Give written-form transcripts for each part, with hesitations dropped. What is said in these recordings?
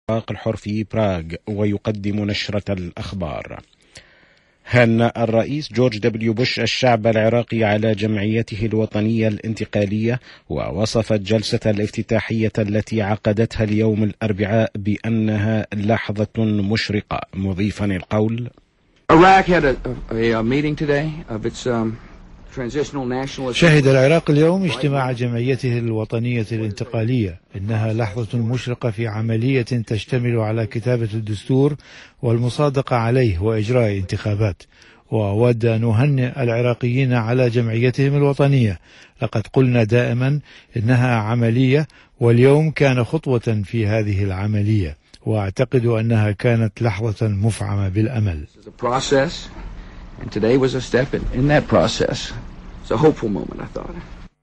الحر في براغ ويقدم نشرة الأخبار. هنأ الرئيس جورج دبليو بوش الشعب العراقي على جمعيته الوطنية الانتقالية، ووصف الجلسة الافتتاحية التي عقدتها اليوم الأربعاء بأنها لحظة مشرقة، مضيفا القول: شهد العراق اليوم اجتماع جمعيته الوطنية الانتقالية، إنها لحظة مشرقة في عملية تشتمل على كتابة الدستور والمصادقة عليه وإجراء انتخابات. وأود أن أهنئ العراقيين على جمعيتهم الوطنية. لقد قلنا دائما إنها عملية، واليوم كان خطوة في هذه العملية، وأعتقد أنها كانت لحظة مفعمة بالأمل. And today was a step in that process. It's a hopeful moment, I thought.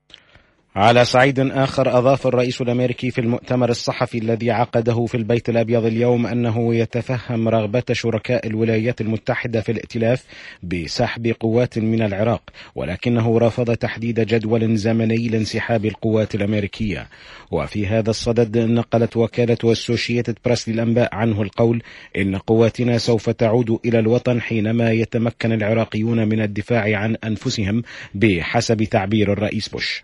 على صعيد آخر، أضاف الرئيس الأمريكي في المؤتمر الصحفي الذي عقده في البيت الأبيض اليوم أنه يتفهم رغبة شركاء الولايات المتحدة في الائتلاف بسحب قوات من العراق، ولكنه رفض تحديد جدول زمني لانسحاب القوات الأمريكية. وفي هذا الصدد نقلت وكالة أسوشيتد بريس للأنباء عنه القول: إن قواتنا سوف تعود إلى الوطن حينما يتمكن العراقيون من الدفاع عن أنفسهم، بحسب تعبير الرئيس بوش.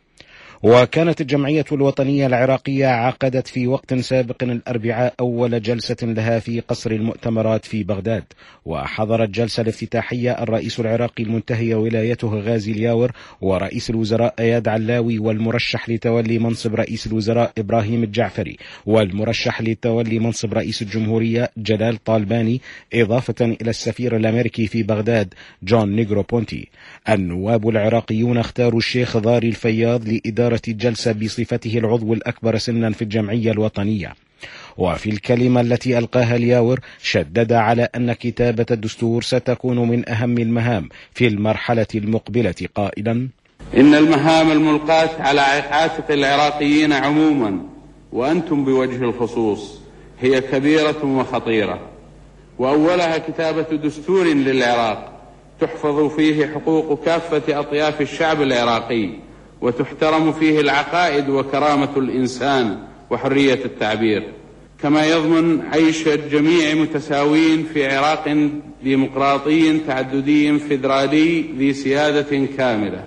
وكانت الجمعية الوطنية العراقية عقدت في وقت سابق الأربعاء أول جلسة لها في قصر المؤتمرات في بغداد، وحضر الجلسة الافتتاحية الرئيس العراقي المنتهي ولايته غازي الياور، ورئيس الوزراء إياد علاوي، والمرشح لتولي منصب رئيس الوزراء إبراهيم الجعفري، والمرشح لتولي منصب رئيس الجمهورية جلال طالباني، إضافة إلى السفير الأمريكي في بغداد جون نيغرو بونتي. النواب العراقيون اختاروا الشيخ ضاري الفياض لإدارة الجلسة بصفته العضو الأكبر سنا في الجمعية الوطنية. وفي الكلمة التي ألقاها الياور شدد على أن كتابة الدستور ستكون من أهم المهام في المرحلة المقبلة، قائلا: إن المهام الملقاة على عاتق العراقيين عموما وأنتم بوجه الخصوص هي كبيرة وخطيرة، وأولها كتابة دستور للعراق تحفظ فيه حقوق كافة أطياف الشعب العراقي، وتحترم فيه العقائد وكرامة الإنسان وحرية التعبير، كما يضمن عيش الجميع متساوين في عراق ديمقراطي تعددي فيدرالي ذي سيادة كاملة.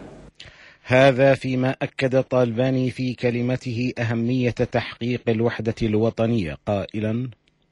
هذا فيما أكد طالباني في كلمته أهمية تحقيق الوحدة الوطنية، قائلا: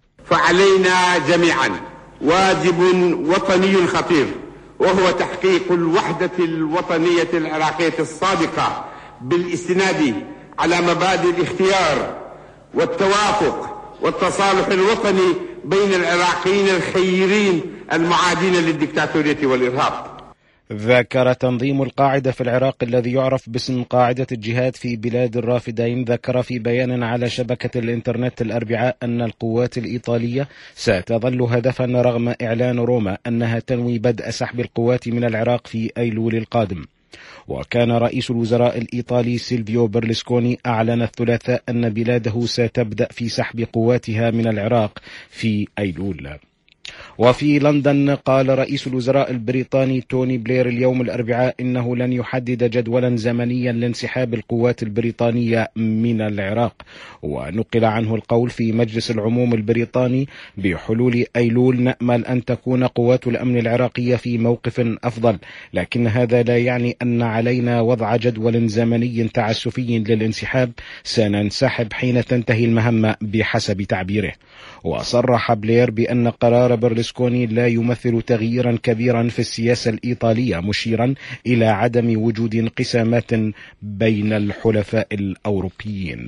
فعلينا جميعا واجب وطني خطير، وهو تحقيق الوحدة الوطنية العراقية الصادقة بالاستناد على مبادئ الاختيار والتوافق والتصالح الوطني بين العراقيين الخيرين المعادين للدكتاتورية والإرهاب. ذكر تنظيم القاعدة في العراق الذي يعرف باسم قاعدة الجهاد في بلاد الرافدين، ذكر في بيان على شبكة الإنترنت الأربعاء أن القوات الإيطالية ستظل هدفا رغم إعلان روما أنها تنوي بدء سحب القوات من العراق في أيلول القادم. وكان رئيس الوزراء الإيطالي سيلفيو برلسكوني أعلن الثلاثاء أن بلاده ستبدأ في سحب قواتها من العراق في أيلول. وفي لندن قال رئيس الوزراء البريطاني توني بلير اليوم الأربعاء إنه لن يحدد جدولا زمنيا لانسحاب القوات البريطانية من العراق. ونقل عنه القول في مجلس العموم البريطاني: بحلول أيلول نأمل أن تكون قوات الأمن العراقية في موقف أفضل، لكن هذا لا يعني أن علينا وضع جدول زمني تعسفي للانسحاب، سننسحب حين تنتهي المهمة بحسب تعبيره. وصرح بلير بأن قرار برلسكوني لا يمثل تغييرا كبيرا في السياسة الإيطالية، مشيرا إلى عدم وجود انقسامات بين الحلفاء الأوروبيين.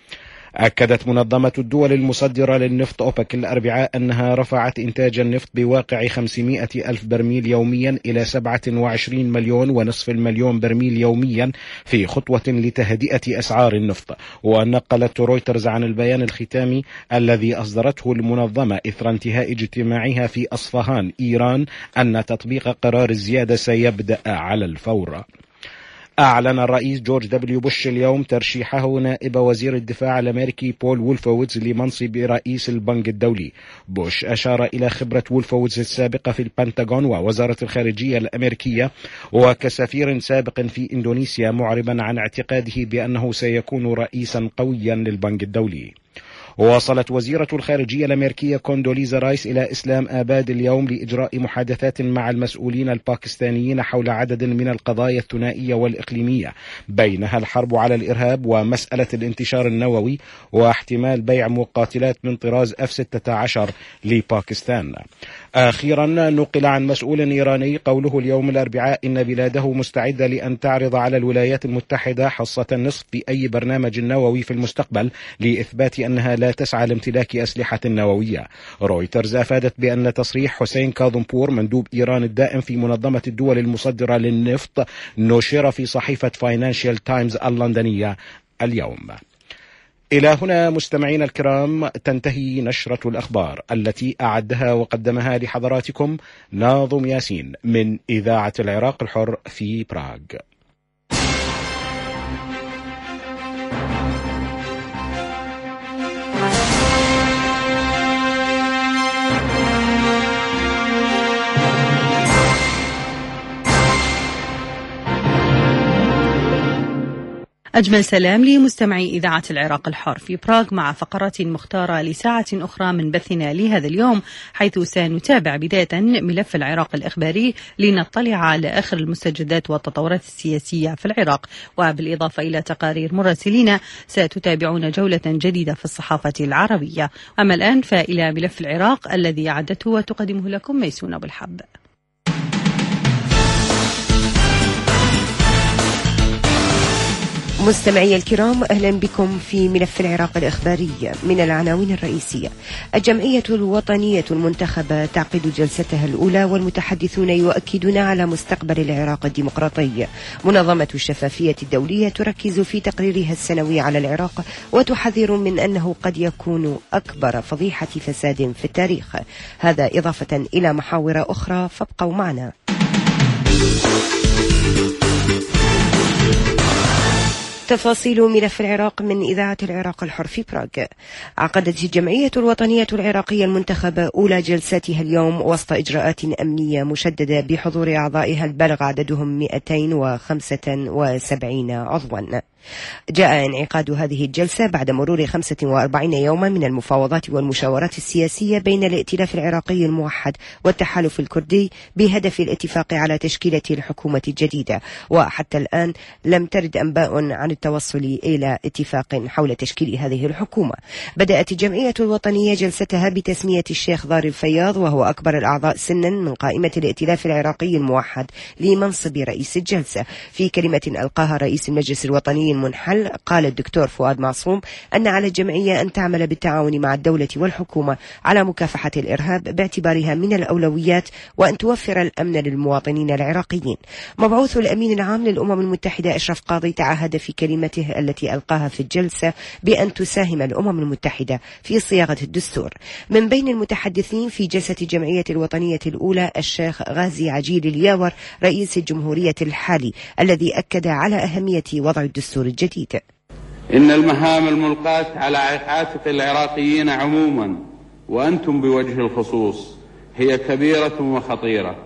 أكدت منظمة الدول المصدرة للنفط أوبك الأربعاء أنها رفعت إنتاج النفط بواقع 500 ألف برميل يوميا إلى 27 مليون ونصف المليون برميل يوميا في خطوة لتهدئة أسعار النفط. ونقلت رويترز عن البيان الختامي الذي أصدرته المنظمة إثر انتهاء اجتماعها في أصفهان إيران أن تطبيق قرار الزيادة سيبدأ على الفور. أعلن الرئيس جورج دبليو بوش اليوم ترشيحه نائب وزير الدفاع الأمريكي بول وولفوودز لمنصب رئيس البنك الدولي. بوش أشار إلى خبرة وولفوودز السابقة في البنتاغون ووزارة الخارجية الأمريكية وكسفير سابق في إندونيسيا، معربا عن اعتقاده بأنه سيكون رئيسا قويا للبنك الدولي. وصلت وزيرة الخارجية الأمريكية كوندوليزا رايس إلى إسلام آباد اليوم لإجراء محادثات مع المسؤولين الباكستانيين حول عدد من القضايا الثنائية والإقليمية، بينها الحرب على الإرهاب ومسألة الانتشار النووي واحتمال بيع مقاتلات من طراز F-16 لباكستان. أخيرا نقل عن مسؤول إيراني قوله اليوم الأربعاء إن بلاده مستعدة لأن تعرض على الولايات المتحدة حصة النصف في أي برنامج نووي في المستقبل لإثبات أنها لا تسعى لامتلاك أسلحة نووية. رويترز أفادت بأن تصريح حسين كاظمبور مندوب إيران الدائم في منظمة الدول المصدرة للنفط نشر في صحيفة فاينانشال تايمز اللندنية اليوم. إلى هنا مستمعينا الكرام تنتهي نشرة الأخبار التي أعدها وقدمها لحضراتكم ناظم ياسين من إذاعة العراق الحر في براغ. أجمل سلام لمستمعي إذاعة العراق الحر في براغ مع فقرات مختارة لساعة أخرى من بثنا لهذا اليوم، حيث سنتابع بداية ملف العراق الإخباري لنطلع على آخر المستجدات والتطورات السياسية في العراق، وبالإضافة إلى تقارير مراسلين ستتابعون جولة جديدة في الصحافة العربية. أما الآن فإلى ملف العراق الذي أعدته وتقدمه لكم ميسون أبو الحب. مستمعي الكرام، أهلا بكم في ملف العراق الإخباري. من العناوين الرئيسية: الجمعية الوطنية المنتخبة تعقد جلستها الأولى والمتحدثون يؤكدون على مستقبل العراق الديمقراطي. منظمة الشفافية الدولية تركز في تقريرها السنوي على العراق وتحذر من أنه قد يكون أكبر فضيحة فساد في التاريخ. هذا إضافة إلى محاور أخرى، فابقوا معنا. تفاصيل ملف العراق من إذاعة العراق الحر في براغ. عقدت الجمعية الوطنية العراقية المنتخبة أولى جلساتها اليوم وسط إجراءات أمنية مشددة بحضور أعضائها البالغ عددهم 275 عضوا. جاء انعقاد هذه الجلسة بعد مرور 45 يوما من المفاوضات والمشاورات السياسية بين الائتلاف العراقي الموحد والتحالف الكردي بهدف الاتفاق على تشكيلة الحكومة الجديدة، وحتى الآن لم ترد أنباء عن التوصل إلى اتفاق حول تشكيل هذه الحكومة. بدأت الجمعية الوطنية جلستها بتسمية الشيخ ضار الفياض، وهو أكبر الأعضاء سنا من قائمة الائتلاف العراقي الموحد، لمنصب رئيس الجلسة. في كلمة ألقاها رئيس المجلس الوطني المنحل قال الدكتور فؤاد معصوم أن على الجمعية أن تعمل بالتعاون مع الدولة والحكومة على مكافحة الإرهاب باعتبارها من الأولويات، وأن توفر الأمن للمواطنين العراقيين. مبعوث الأمين العام للأمم المتحدة أشرف قاضي تعهد في كلمته التي ألقاها في الجلسة بأن تساهم الأمم المتحدة في صياغة الدستور. من بين المتحدثين في جلسة الجمعية الوطنية الأولى الشيخ غازي عجيل الياور رئيس الجمهورية الحالي، الذي أكد على أهمية وضع الدستور الجديد. إن المهام الملقاة على عاتق العراقيين عموما وأنتم بوجه الخصوص هي كبيرة وخطيرة،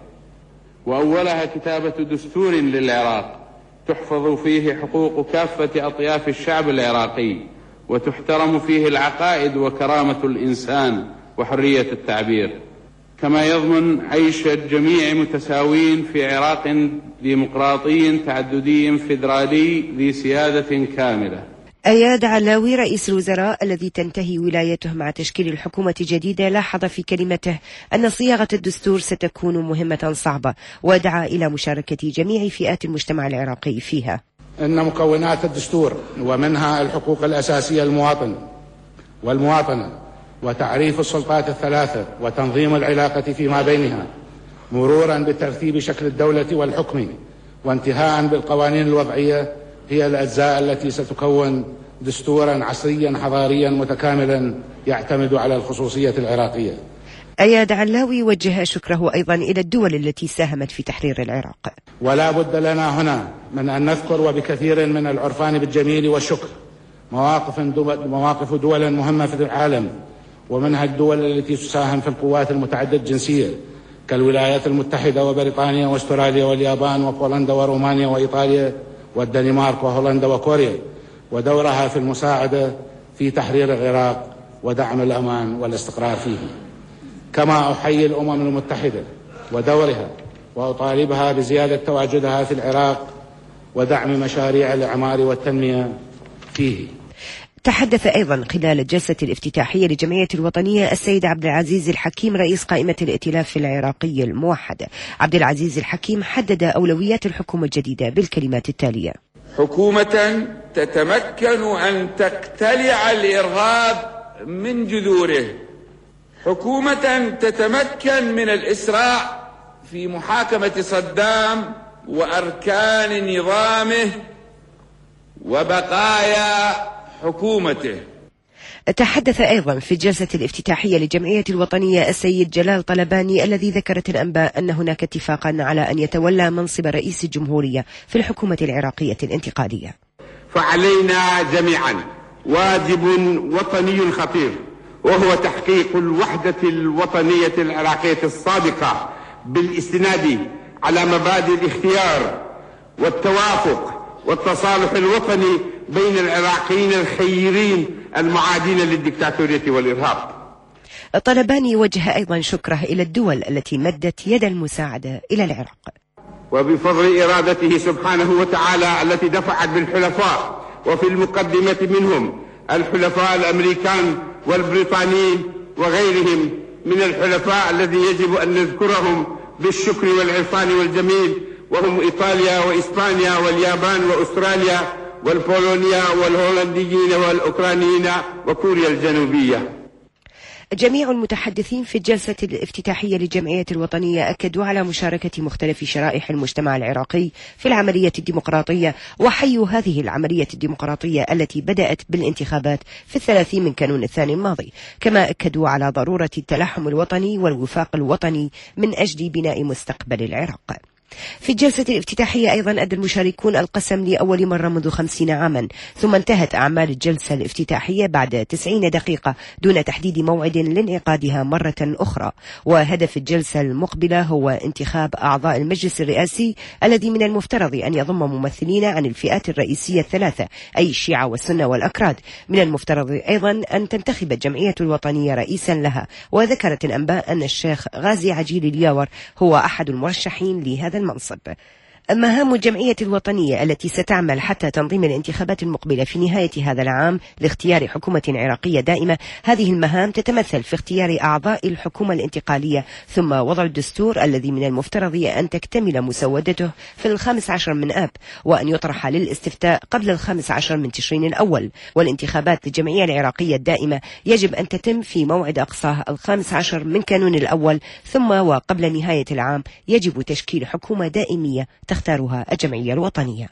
وأولها كتابة دستور للعراق تحفظ فيه حقوق كافة أطياف الشعب العراقي، وتحترم فيه العقائد وكرامة الإنسان وحرية التعبير، كما يضمن عيش الجميع متساوين في عراق ديمقراطي تعددي فيدرالي ذي سيادة كاملة. أياد علاوي رئيس الوزراء الذي تنتهي ولايته مع تشكيل الحكومة الجديدة لاحظ في كلمته أن صياغة الدستور ستكون مهمة صعبة، ودعا إلى مشاركة جميع فئات المجتمع العراقي فيها. إن مكونات الدستور ومنها الحقوق الأساسية للمواطن والمواطنة وتعريف السلطات الثلاثة وتنظيم العلاقة فيما بينها، مرورا بترتيب شكل الدولة والحكم، وانتهاء بالقوانين الوضعية، هي الأجزاء التي ستكون دستورا عصريا حضاريا متكاملا يعتمد على الخصوصية العراقية. أياد علاوي وجه شكره أيضا إلى الدول التي ساهمت في تحرير العراق. ولا بد لنا هنا من أن نذكر وبكثير من العرفان بالجميل والشكر مواقف دول مهمة في العالم، ومنها الدول التي تساهم في القوات المتعددة الجنسية كالولايات المتحدة وبريطانيا واستراليا واليابان وبولندا ورومانيا وإيطاليا والدنمارك وهولندا وكوريا، ودورها في المساعدة في تحرير العراق ودعم الأمان والاستقرار فيه. كما أحيي الأمم المتحدة ودورها وأطالبها بزيادة تواجدها في العراق ودعم مشاريع الإعمار والتنمية فيه. تحدث أيضا خلال الجلسة الافتتاحية لجمعية الوطنية السيد عبد العزيز الحكيم رئيس قائمة الائتلاف العراقي الموحد. عبد العزيز الحكيم حدد أولويات الحكومة الجديدة بالكلمات التالية: حكومة تتمكن أن تقتلع الإرهاب من جذوره، حكومة تتمكن من الإسراع في محاكمة صدام وأركان نظامه وبقايا حكومته. تحدث أيضا في الجلسة الافتتاحية لجمعية الوطنية السيد جلال طلباني الذي ذكرت الأنباء أن هناك اتفاقا على أن يتولى منصب رئيس الجمهورية في الحكومة العراقية الانتقالية. فعلينا جميعا واجب وطني خطير، وهو تحقيق الوحدة الوطنية العراقية الصادقة بالاستناد على مبادئ الاختيار والتوافق والتصالح الوطني بين العراقيين الخيرين المعادين للدكتاتورية والإرهاب. طلباني وجه أيضا شكره إلى الدول التي مدت يد المساعدة إلى العراق. وبفضل إرادته سبحانه وتعالى التي دفعت بالحلفاء، وفي المقدمة منهم الحلفاء الأمريكان والبريطانيين وغيرهم من الحلفاء الذي يجب أن نذكرهم بالشكر والعرفان والجميل، وهم إيطاليا وإسبانيا واليابان وأستراليا والبولونيا والهولنديين والأوكرانيين وكوريا الجنوبية. جميع المتحدثين في الجلسة الافتتاحية للجمعية الوطنية أكدوا على مشاركة مختلف شرائح المجتمع العراقي في العملية الديمقراطية، وحيوا هذه العملية الديمقراطية التي بدأت بالانتخابات في 30 من كانون الثاني الماضي. كما أكدوا على ضرورة التلاحم الوطني والوفاق الوطني من أجل بناء مستقبل العراق. في الجلسة الافتتاحية أيضا أدى المشاركون القسم لأول مرة منذ 50 عاما، ثم انتهت أعمال الجلسة الافتتاحية بعد 90 دقيقة دون تحديد موعد لانعقادها مرة أخرى. وهدف الجلسة المقبلة هو انتخاب أعضاء المجلس الرئاسي الذي من المفترض أن يضم ممثلين عن الفئات الرئيسية الثلاثة، أي الشيعة والسنة والأكراد. من المفترض أيضا أن تنتخب الجمعية الوطنية رئيسا لها. وذكرت الأنباء أن الشيخ غازي عجيل الياور هو أحد المرشحين لهذا المنصب. مهام الجمعية الوطنية التي ستعمل حتى تنظيم الانتخابات المقبلة في نهاية هذا العام لاختيار حكومة عراقية دائمة. هذه المهام تتمثل في اختيار أعضاء الحكومة الانتقالية، ثم وضع الدستور الذي من المفترض أن تكتمل مسودته في 15 من آب، وأن يطرح للاستفتاء قبل 15 من تشرين الأول. والانتخابات للجمعية العراقية الدائمة يجب أن تتم في موعد أقصاه 15 من كانون الأول، ثم وقبل نهاية العام يجب تشكيل حكومة دائمية تختارها الجمعية الوطنية.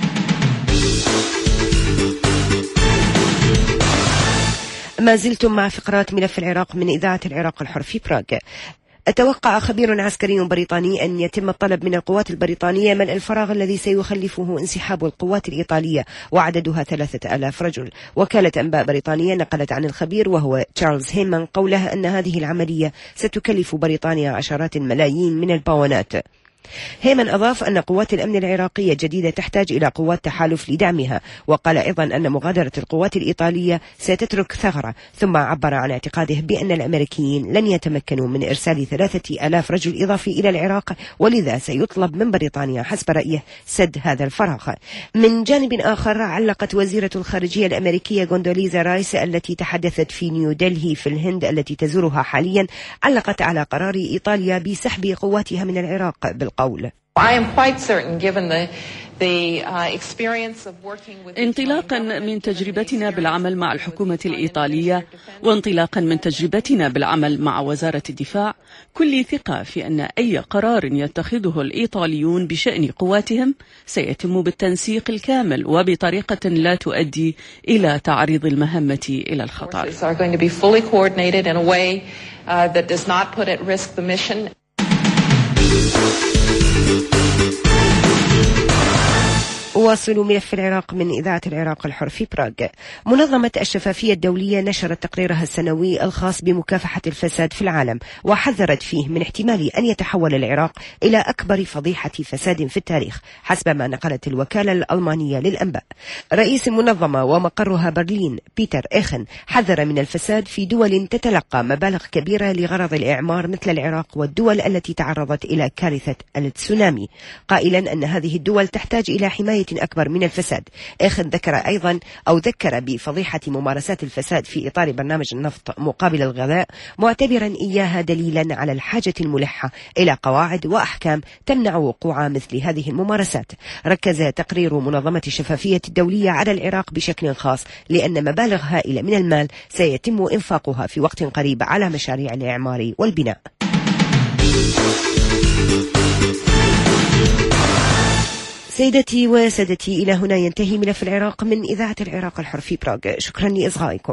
ما زلتم مع فقرات ملف العراق من إذاعة العراق الحر في براغ. توقع خبير عسكري بريطاني أن يتم الطلب من القوات البريطانية ملء الفراغ الذي سيخلفه انسحاب القوات الإيطالية وعددها 3000 رجل. وكالة أنباء بريطانية نقلت عن الخبير وهو تشارلز هيمان قوله أن هذه العملية ستكلف بريطانيا عشرات الملايين من الباونات. هيمان أضاف أن قوات الأمن العراقية الجديدة تحتاج إلى قوات تحالف لدعمها، وقال أيضا أن مغادرة القوات الإيطالية ستترك ثغرة، ثم عبر عن اعتقاده بأن الأمريكيين لن يتمكنوا من إرسال 3000 رجل إضافي إلى العراق، ولذا سيطلب من بريطانيا حسب رأيه سد هذا الفراغ. من جانب آخر علقت وزيرة الخارجية الأمريكية غوندوليزا رايس التي تحدثت في نيودلهي في الهند التي تزورها حاليا، علقت على قرار إيطاليا بسحب قواتها من العراق بالقول: انطلاقا من تجربتنا بالعمل مع الحكومة الإيطالية وانطلاقا من تجربتنا بالعمل مع وزارة الدفاع، كل ثقة في أن أي قرار يتخذه الإيطاليون بشأن قواتهم سيتم بالتنسيق الكامل وبطريقة لا تؤدي إلى تعريض المهمة إلى الخطر. واصل ملف العراق من إذاعة العراق الحر في براغ. منظمة الشفافية الدولية نشرت تقريرها السنوي الخاص بمكافحة الفساد في العالم، وحذرت فيه من احتمال أن يتحول العراق إلى أكبر فضيحة فساد في التاريخ حسب ما نقلت الوكالة الألمانية للأنباء. رئيس المنظمة ومقرها برلين بيتر إيخن حذر من الفساد في دول تتلقى مبالغ كبيرة لغرض الإعمار مثل العراق والدول التي تعرضت إلى كارثة التسونامي، قائلا أن هذه الدول تحتاج إلى حماية أكبر من الفساد. إيخن ذكر بفضيحة ممارسات الفساد في إطار برنامج النفط مقابل الغذاء، معتبرا إياها دليلا على الحاجة الملحة إلى قواعد وأحكام تمنع وقوع مثل هذه الممارسات. ركز تقرير منظمة الشفافية الدولية على العراق بشكل خاص لأن مبالغ هائلة من المال سيتم إنفاقها في وقت قريب على مشاريع الإعمار والبناء. سيدتي وسادتي، إلى هنا ينتهي ملف العراق من إذاعة العراق الحر في براغ. شكرا لإصغائكم.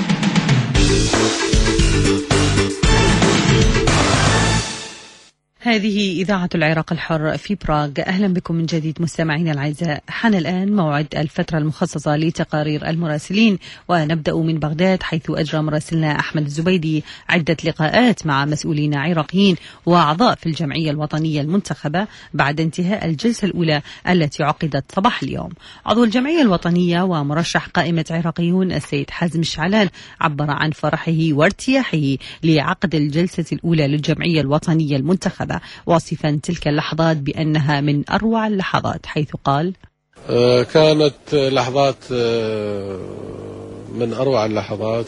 هذه إذاعة العراق الحر في براغ. أهلا بكم من جديد مستمعينا الأعزاء. حان الآن موعد الفترة المخصصة لتقارير المراسلين، ونبدأ من بغداد حيث أجرى مراسلنا أحمد الزبيدي عدة لقاءات مع مسؤولين عراقيين وأعضاء في الجمعية الوطنية المنتخبة بعد انتهاء الجلسة الأولى التي عقدت صباح اليوم. عضو الجمعية الوطنية ومرشح قائمة عراقيون السيد حازم الشعلان عبر عن فرحه وارتياحه لعقد الجلسة الأولى للجمعية الوطنية المنتخبة، واصفا تلك اللحظات بأنها من أروع اللحظات، حيث قال: كانت لحظات من أروع اللحظات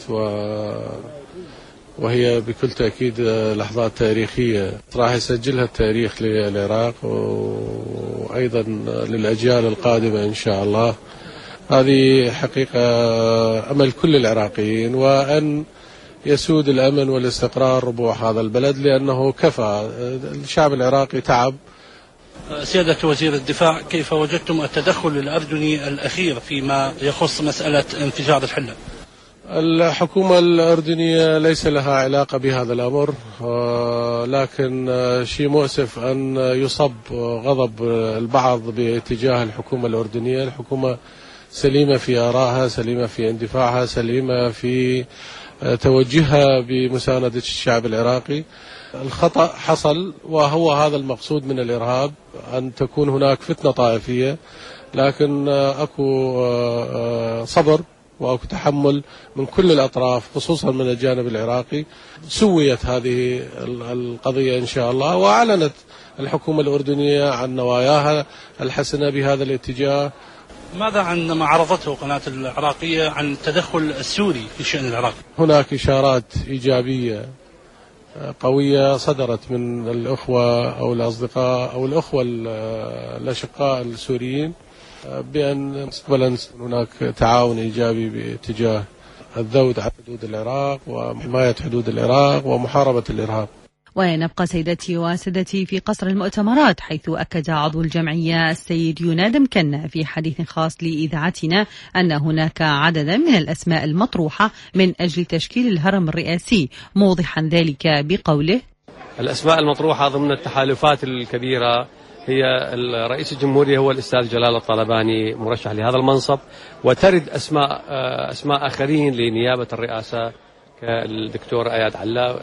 وهي بكل تأكيد لحظات تاريخية راح يسجلها التاريخ للعراق وأيضا للأجيال القادمة إن شاء الله. هذه حقيقة أمل كل العراقيين، وأن يسود الأمن والاستقرار ربوع هذا البلد، لأنه كفى الشعب العراقي تعب. سيادة وزير الدفاع، كيف وجدتم التدخل الأردني الأخير فيما يخص مسألة انفجار الحلة؟ الحكومة الأردنية ليس لها علاقة بهذا الأمر، لكن شيء مؤسف أن يصب غضب البعض باتجاه الحكومة الأردنية. الحكومة سليمة في آرائها، سليمة في اندفاعها، سليمة في توجهها بمساندة الشعب العراقي. الخطأ حصل، وهو هذا المقصود من الإرهاب، أن تكون هناك فتنة طائفية، لكن أكو صبر وأكو تحمل من كل الأطراف خصوصا من الجانب العراقي. سويت هذه القضية إن شاء الله، وأعلنت الحكومة الأردنية عن نواياها الحسنة بهذا الاتجاه. ماذا عن ما عرضته قناة العراقية عن التدخل السوري في شأن العراق؟ هناك إشارات إيجابية قوية صدرت من الأخوة أو الأصدقاء أو الأخوة الأشقاء السوريين بأن مستقبلا هناك تعاون إيجابي باتجاه الذود على حدود العراق وحماية حدود العراق ومحاربة الإرهاب. ونبقى سيدتي وسادتي في قصر المؤتمرات، حيث أكد عضو الجمعية السيد يوناد مكنا في حديث خاص لإذاعتنا أن هناك عددا من الأسماء المطروحة من أجل تشكيل الهرم الرئاسي، موضحا ذلك بقوله: الأسماء المطروحة ضمن التحالفات الكبيرة هي رئيس الجمهورية هو الأستاذ جلال الطلباني مرشح لهذا المنصب، وترد أسماء آخرين لنيابة الرئاسة كالدكتور اياد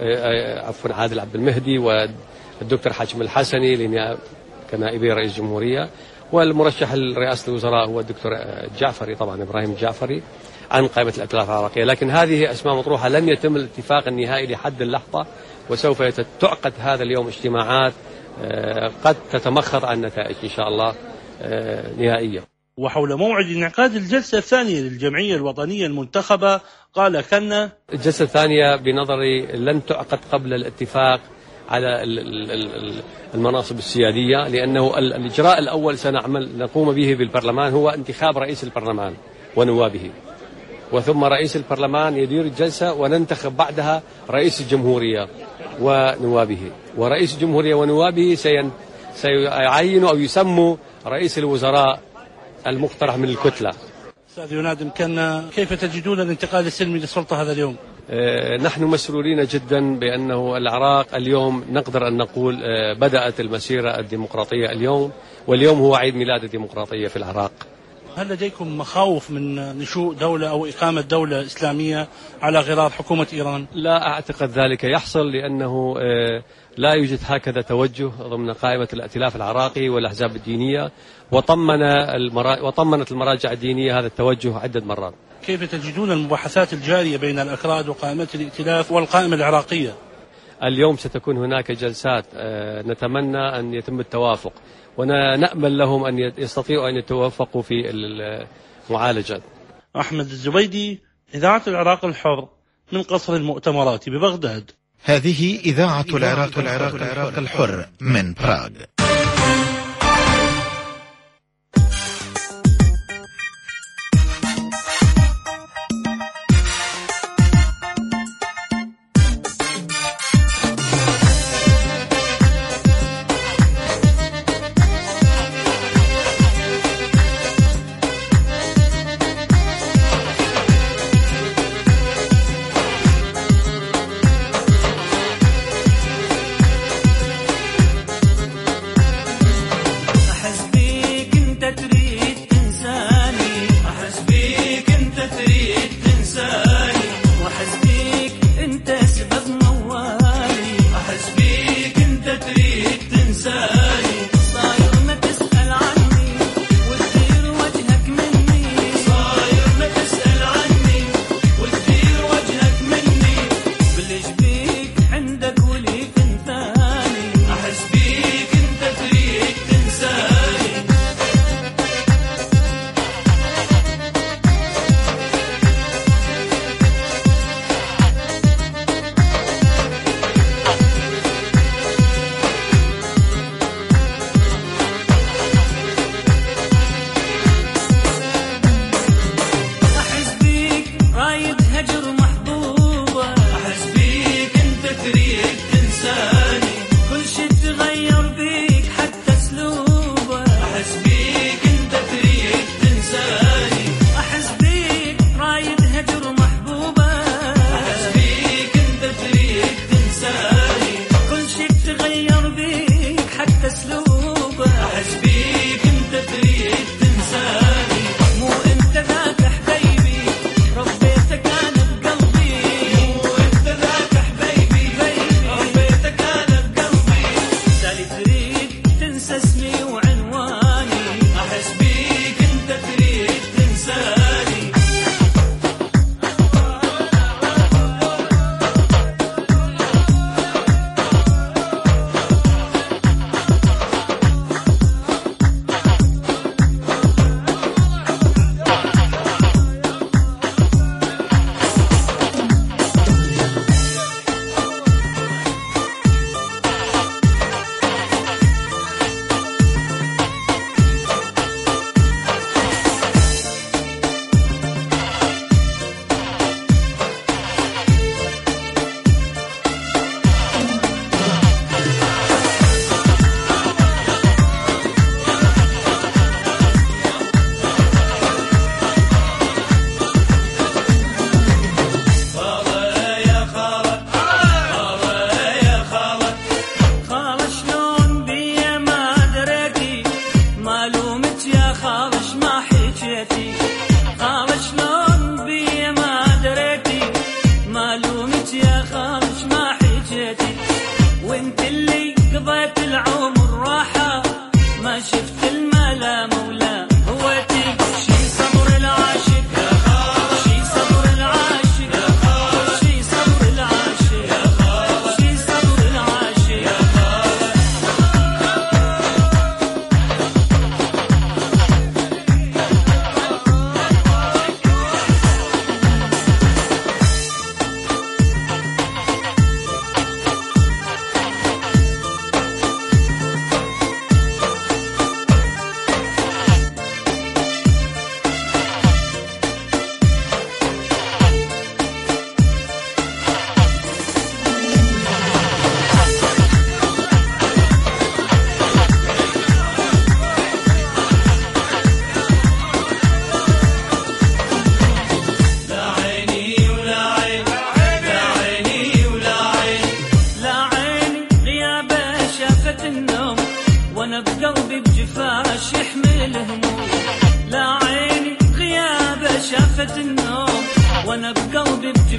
عادل عبد المهدي والدكتور حاكم الحسني كنائبي رئيس الجمهورية، والمرشح لرئاسة الوزراء هو الدكتور الجعفري، طبعا إبراهيم الجعفري عن قائمة الائتلاف العراقية. لكن هذه أسماء مطروحة، لم يتم الاتفاق النهائي لحد اللحظة، وسوف تعقد هذا اليوم اجتماعات قد تتمخض عن نتائج إن شاء الله نهائية. وحول موعد انعقاد الجلسة الثانية للجمعية الوطنية المنتخبة قال كنا: الجلسة الثانية بنظري لن تعقد قبل الاتفاق على المناصب السيادية، لأنه الإجراء الأول نقوم به بالبرلمان هو انتخاب رئيس البرلمان ونوابه، وثم رئيس البرلمان يدير الجلسة وننتخب بعدها رئيس الجمهورية ونوابه، ورئيس الجمهورية ونوابه سيعينوا أو يسموا رئيس الوزراء المقترح من الكتلة. أستاذ يوناد مكنا، كيف تجدون الانتقال السلمي للسلطة هذا اليوم؟ نحن مسرورين جدا بأنه العراق اليوم نقدر أن نقول بدأت المسيرة الديمقراطية اليوم، واليوم هو عيد ميلاد الديمقراطية في العراق. هل لديكم مخاوف من نشوء دولة أو إقامة دولة إسلامية على غرار حكومة إيران؟ لا أعتقد ذلك يحصل، لأنه لا يوجد هكذا توجه ضمن قائمة الائتلاف العراقي والأحزاب الدينية، وطمنت المراجع الدينية هذا التوجه عدة مرات. كيف تجدون المباحثات الجارية بين الأكراد وقائمة الائتلاف والقائمة العراقية؟ اليوم ستكون هناك جلسات، نتمنى أن يتم التوافق، ونأمل لهم أن يستطيعوا أن يتوافقوا في المعالجات. أحمد الزبيدي، إذاعة العراق الحر، من قصر المؤتمرات ببغداد. هذه إذاعة العراق الحر من براغ.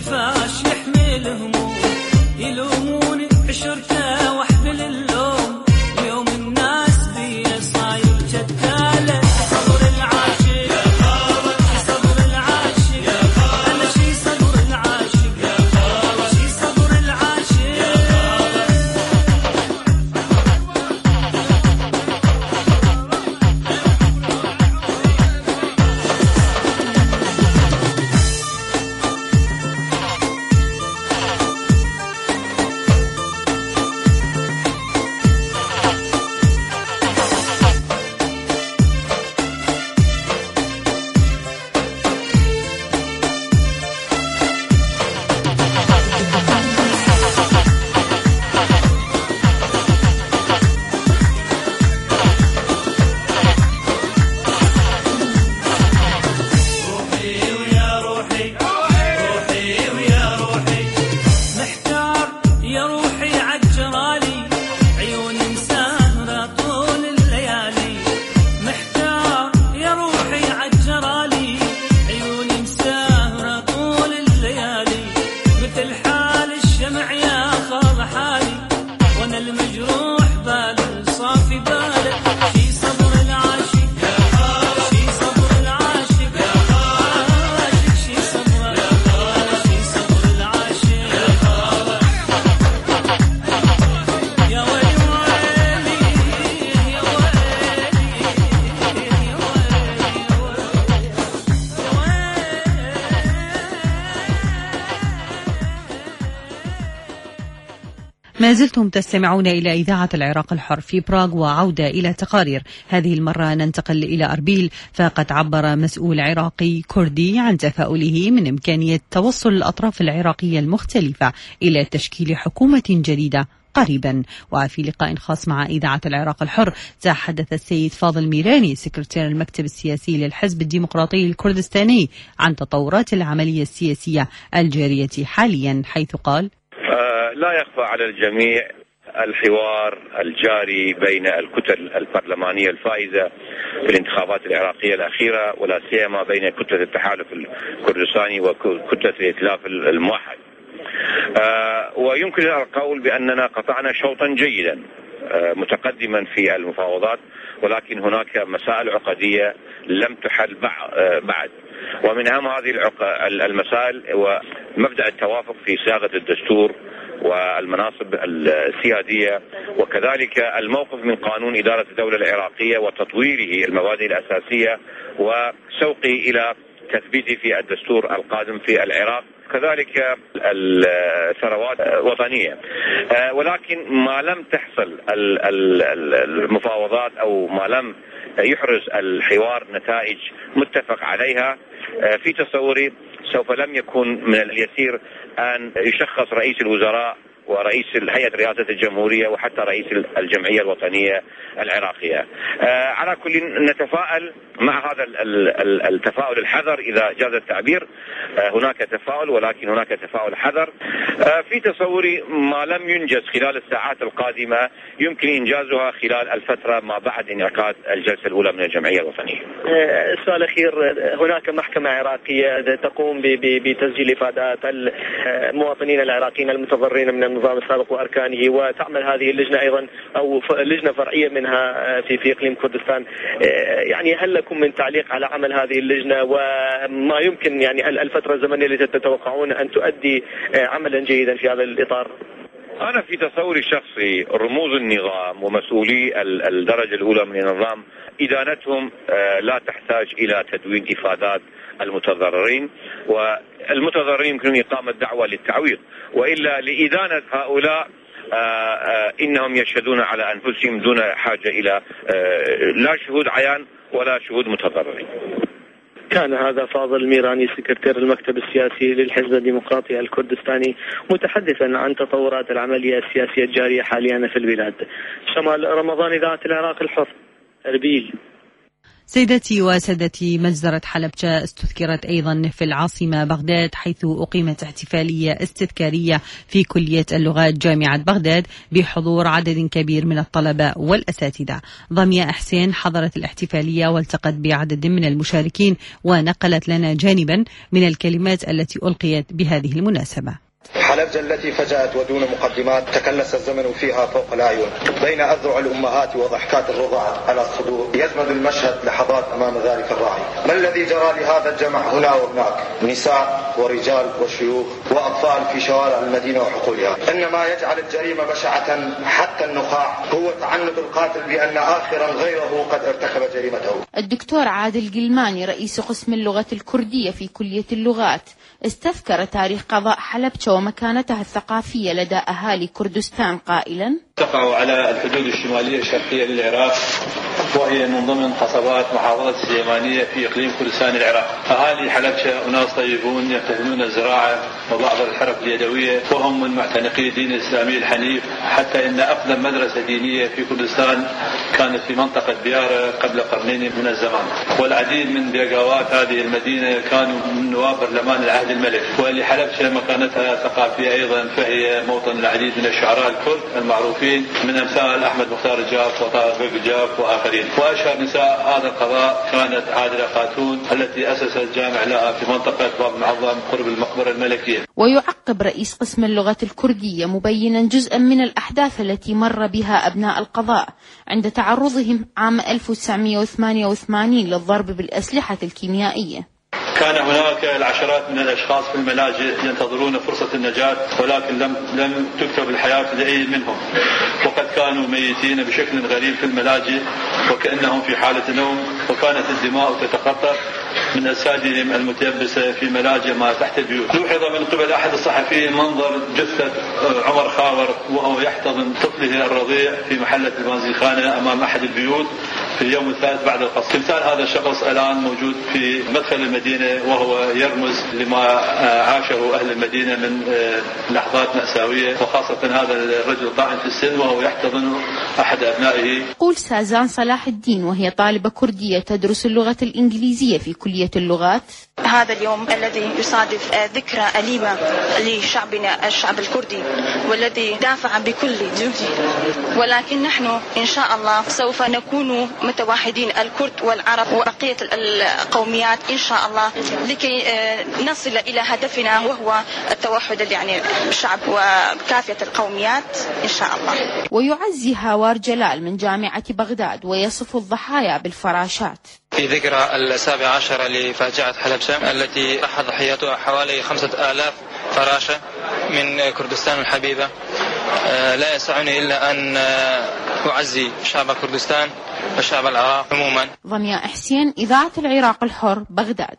فاش يحمل هموم يلوموني عشرته واحمل اللوم اليوم الناس بي صاير جدالة صبر العاشق صبر العاشق أنا شي صبر العاشق شي صبر العاشق ما زلتم تستمعون إلى إذاعة العراق الحر في براغ، وعودة إلى تقارير. هذه المرة ننتقل إلى أربيل، فقد عبر مسؤول عراقي كردي عن تفاؤله من إمكانية توصل الأطراف العراقية المختلفة إلى تشكيل حكومة جديدة قريبا. وفي لقاء خاص مع إذاعة العراق الحر تحدث السيد فاضل ميراني سكرتير المكتب السياسي للحزب الديمقراطي الكردستاني عن تطورات العملية السياسية الجارية حاليا، حيث قال: لا يخفى على الجميع الحوار الجاري بين الكتل البرلمانية الفائزة في الانتخابات العراقية الأخيرة، ولا سيما بين كتلة التحالف الكردستاني وكتلة الائتلاف الموحد. ويمكن القول بأننا قطعنا شوطا جيدا متقدما في المفاوضات، ولكن هناك مسائل عقدية لم تحل بعد، ومن أهم هذه المسائل هو مبدأ التوافق في صياغة الدستور والمناصب السيادية، وكذلك الموقف من قانون إدارة الدولة العراقية وتطويره المبادئ الأساسية وسوقه إلى تثبيته في الدستور القادم في العراق، كذلك الثروات وطنية. ولكن ما لم تحصل المفاوضات أو ما لم يحرز الحوار نتائج متفق عليها، في تصوري سوف لم يكون من اليسير أن يشخص رئيس الوزراء ورئيس هيئة رئاسة الجمهورية وحتى رئيس الجمعية الوطنية العراقية. على كل نتفائل مع هذا التفاؤل الحذر إذا جاز التعبير. هناك تفاؤل ولكن هناك تفاؤل حذر. في تصوري ما لم ينجز خلال الساعات القادمة يمكن إنجازها خلال الفترة ما بعد انعقاد الجلسة الأولى من الجمعية الوطنية. السؤال الأخير، هناك محكمة عراقية تقوم بتسجيل إفادات المواطنين العراقيين المتضررين من النظام السابق وأركانه، وتعمل هذه اللجنة أيضا أو لجنة فرعية منها في إقليم كردستان. يعني هل لكم من تعليق على عمل هذه اللجنة، وما يمكن يعني الفترة الزمنية التي تتوقعون أن تؤدي عملا جيدا في هذا الإطار؟ أنا في تصوري الشخصي رموز النظام ومسؤولي الدرجة الأولى من النظام إدانتهم لا تحتاج إلى تدوين إفادات المتضررين، والمتضررين يمكن إقامة دعوة للتعويض، وإلا لإدانة هؤلاء إنهم يشهدون على أنفسهم دون حاجة إلى لا شهود عيان ولا شهود متضررين. كان هذا فاضل ميراني سكرتير المكتب السياسي للحزب الديمقراطي الكردستاني متحدثا عن تطورات العملية السياسية الجارية حاليا في البلاد. شمال رمضان، إذاعة العراق الحر، أربيل. سيدتي وسادتي، مجزرة حلبجة استذكرت أيضا في العاصمة بغداد، حيث أقيمت احتفالية استذكارية في كلية اللغات جامعة بغداد بحضور عدد كبير من الطلبة والأساتذة. ضمياء حسين حضرت الاحتفالية والتقت بعدد من المشاركين ونقلت لنا جانبا من الكلمات التي ألقيت بهذه المناسبة. حلبجة التي فجأت ودون مقدمات تكلس الزمن فيها فوق الأعين، بين أذرع الأمهات وضحكات الرضع على الصدور يجمد المشهد لحظات أمام ذلك الراعي. ما الذي جرى لهذا الجمع هنا وهناك؟ نساء ورجال وشيوخ وأطفال في شوارع المدينة وحقولها. إنما يجعل الجريمة بشعة حتى النخاع هو تعنت القاتل بأن آخرا غيره قد ارتكب جريمته. الدكتور عادل قلماني رئيس قسم اللغة الكردية في كلية اللغات استذكر تاريخ قضاء حلبجة ومكانتها الثقافية لدى أهالي كردستان قائلا: تقع على الحدود الشمالية الشرقية للعراق، وهي من ضمن قصبات محافظة السليمانية في إقليم كردستان العراق. أهالي حلبجة أناس طيبون يمتهنون الزراعة وبعض الحرف اليدوية، وهم من معتنقي الدين الإسلامي الحنيف، حتى إن أقدم مدرسة دينية في كردستان كانت في منطقة بيارة قبل قرنين من الزمان. والعديد من بيقاوات هذه المدينة كانوا من نواب برلمان العهد الملك. ولحلبجة مكانتها الثقافية أيضا، فهي موطن العديد من الشعراء الكرد المعروفين من أمثال أحمد مختار الجاف وطارق الجاف وآخرين. وأشهر نساء هذا القضاء كانت عادلة خاتون التي أسست جامع لها في منطقة باب المعظم قرب المقبرة الملكية. ويعقب رئيس قسم اللغة الكردية مبينا جزءا من الأحداث التي مر بها أبناء القضاء عند تعرضهم عام 1988 للضرب بالأسلحة الكيميائية. كان هناك العشرات من الأشخاص في الملاجئ ينتظرون فرصة النجاة، ولكن لم تكتب الحياة لأي منهم، وقد كانوا ميتين بشكل غريب في الملاجئ وكأنهم في حالة نوم، وكانت الدماء تتقطر من أجسادهم المتيبسة في ملاجئ ما تحت البيوت. لوحظ من قبل أحد الصحفيين منظر جثة عمر خاور وهو يحتضن طفله الرضيع في محلة البنزينخانة أمام أحد البيوت في اليوم الثالث بعد القصف. تمثال هذا الشخص الآن موجود في مدخل المدينة، وهو يرمز لما عاشه أهل المدينة من لحظات مأساوية، وخاصة هذا الرجل الطاعن في السن وهو يحتضن أحد أبنائه. قول سازان صلاح الدين وهي طالبة كردية تدرس اللغة الإنجليزية في كلية اللغات: هذا اليوم الذي يصادف ذكرى أليمة لشعبنا الشعب الكردي والذي دافع بكل جهده، ولكن نحن إن شاء الله سوف نكون متوحدين الكرد والعرب وبقية القوميات إن شاء الله لكي نصل إلى هدفنا وهو التوحد يعني الشعب وكافية القوميات إن شاء الله. ويعزي هاوار جلال من جامعة بغداد ويصف الضحايا بالفراشات. في ذكرى 17 لفاجعة حلبجة التي راح ضحيتها حوالي 5000 فراشة من كردستان الحبيبة، لا يسعني إلا أن أعزي شعب كردستان وشعب العراق عموما. ضمياء حسين، إذاعة العراق الحر، بغداد.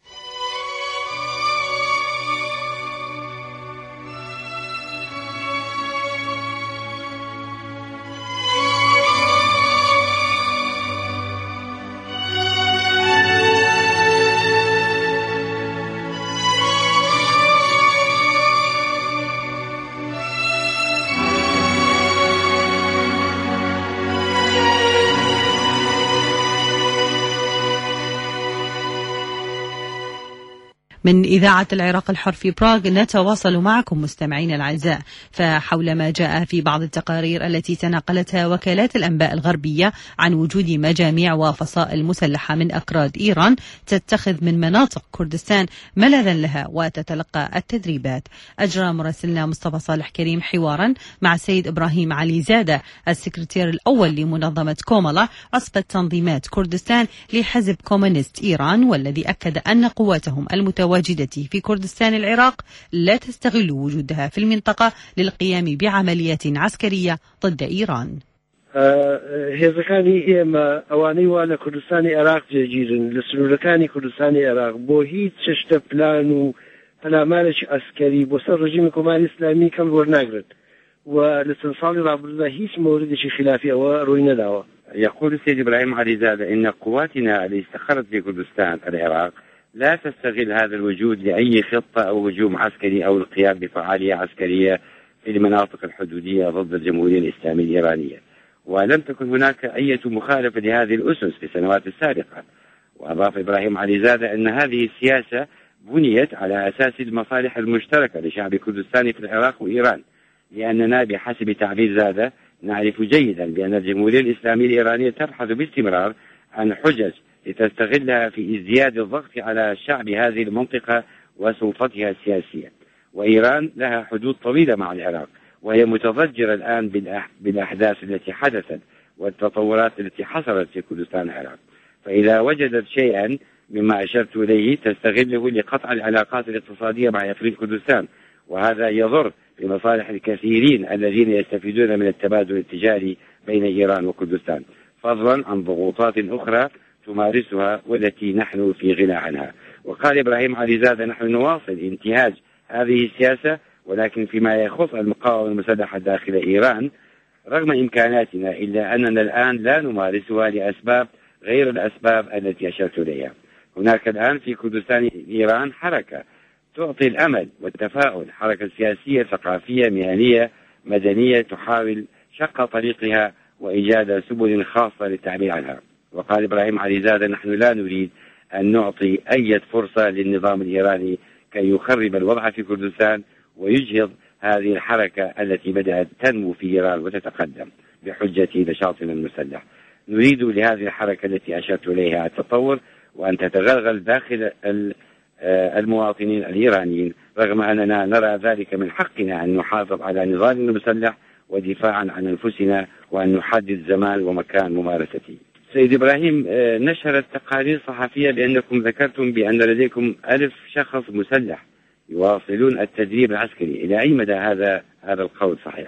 من إذاعة العراق الحر في براغ نتواصل معكم مستمعين الأعزاء، فحول ما جاء في بعض التقارير التي تناقلتها وكالات الأنباء الغربية عن وجود مجاميع وفصائل مسلحة من أكراد إيران تتخذ من مناطق كردستان ملاذا لها وتتلقى التدريبات. أجرى مراسلنا مصطفى صالح كريم حوارا مع سيد إبراهيم علي زادة السكرتير الأول لمنظمة كومالا عصبة تنظيمات كردستان لحزب كومونيست إيران، والذي أكد أن قواتهم المتواجدة في كردستان العراق لا تستغل وجودها في المنطقة للقيام بعمليات عسكرية ضد إيران. هێزەکانی ئێمە ئەوانەی وا لە کوردستانی عێراق جێگیرن لە سنوورەکانی کوردستانی عێراق بۆ هیچ شتە پلان و پەلامارێکی ئەسکەری بۆ سەر ڕژیمی کۆماری ئیسلامی کەم وەرناگرن و لە چەند ساڵی ڕابردوودا هیچ موردێکی خلافی ئەوە ڕووی نەداوە. يقول السيد إبراهيم علي زادة إن قواتنا التي استقرت في كردستان العراق لا تستغل هذا الوجود لأي خطة أو هجوم عسكري أو القيام بفعالية عسكرية في المناطق الحدودية ضد الجمهورية الإسلامية الإيرانية. ولم تكن هناك أي مخالفة لهذه الأسس في السنوات السابقة. وأضاف إبراهيم عليزادة أن هذه السياسة بنيت على أساس المصالح المشتركة لشعب كردستان في العراق وإيران، لأننا بحسب تعبير زادة نعرف جيدا بأن الجمهورية الإسلامية الإيرانية تبحث باستمرار عن حجج لتستغلها في ازدياد الضغط على شعب هذه المنطقة وسلطتها السياسية. وإيران لها حدود طويلة مع العراق، وهي متضجرة الآن بالأحداث التي حدثت والتطورات التي حصلت في كردستان العراق، فإذا وجدت شيئا مما أشرت إليه تستغله لقطع العلاقات الاقتصادية مع إقليم كردستان، وهذا يضر بمصالح الكثيرين الذين يستفيدون من التبادل التجاري بين إيران وكردستان، فضلا عن ضغوطات أخرى تمارسها والتي نحن في غنى عنها. وقال إبراهيم عليزادة: نحن نواصل انتهاج هذه السياسة، ولكن فيما يخص المقاومة المسلحة داخل إيران رغم إمكاناتنا إلا أننا الآن لا نمارسها لأسباب غير الأسباب التي أشرت إليها. هناك الآن في كردستان إيران حركة تعطي الأمل والتفاؤل، حركة سياسية ثقافية مهنية مدنية تحاول شق طريقها وإيجاد سبل خاصة للتعبير عنها. وقال إبراهيم عليزادة: نحن لا نريد أن نعطي أي فرصة للنظام الإيراني كي يخرب الوضع في كردستان ويجهض هذه الحركة التي بدأت تنمو في إيران وتتقدم بحجة نشاطنا المسلح. نريد لهذه الحركة التي أشرت إليها التطور وأن تتغلغل داخل المواطنين الإيرانيين، رغم أننا نرى ذلك من حقنا أن نحافظ على نضالنا المسلح ودفاعا عن أنفسنا وأن نحدد زمان ومكان ممارسته. سيد إبراهيم، نشرت تقارير صحفية بأنكم ذكرتم بأن لديكم 1000 شخص مسلح يواصلون التدريب العسكري. إلى أي مدى هذا القول صحيح؟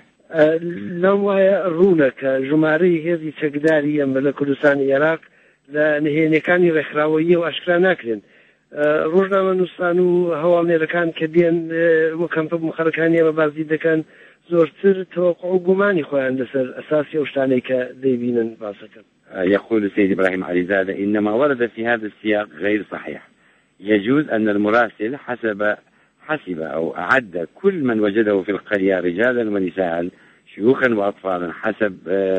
لو يرونك جماري هذه تقدارية من كردستان العراق لنهيني كان رخراوية وأشكرا ناكرين روجنامە نووسان و هەواڵێرەکان کە دێن وەکەم مخەرەکانی ئەمە بازی دەکەن زۆرتر تۆقع و گومانی خۆیان لەسەر ئەساسی ئەو شتانەی کە دەیبینن باسەکەن. يقول السيد إبراهيم عليزادة: إنما ورد في هذا السياق غير صحيح. يجوز أن المراسل حسب أو أعد كل من وجده في القرية رجالا ونساء شيوخا وأطفالا حسب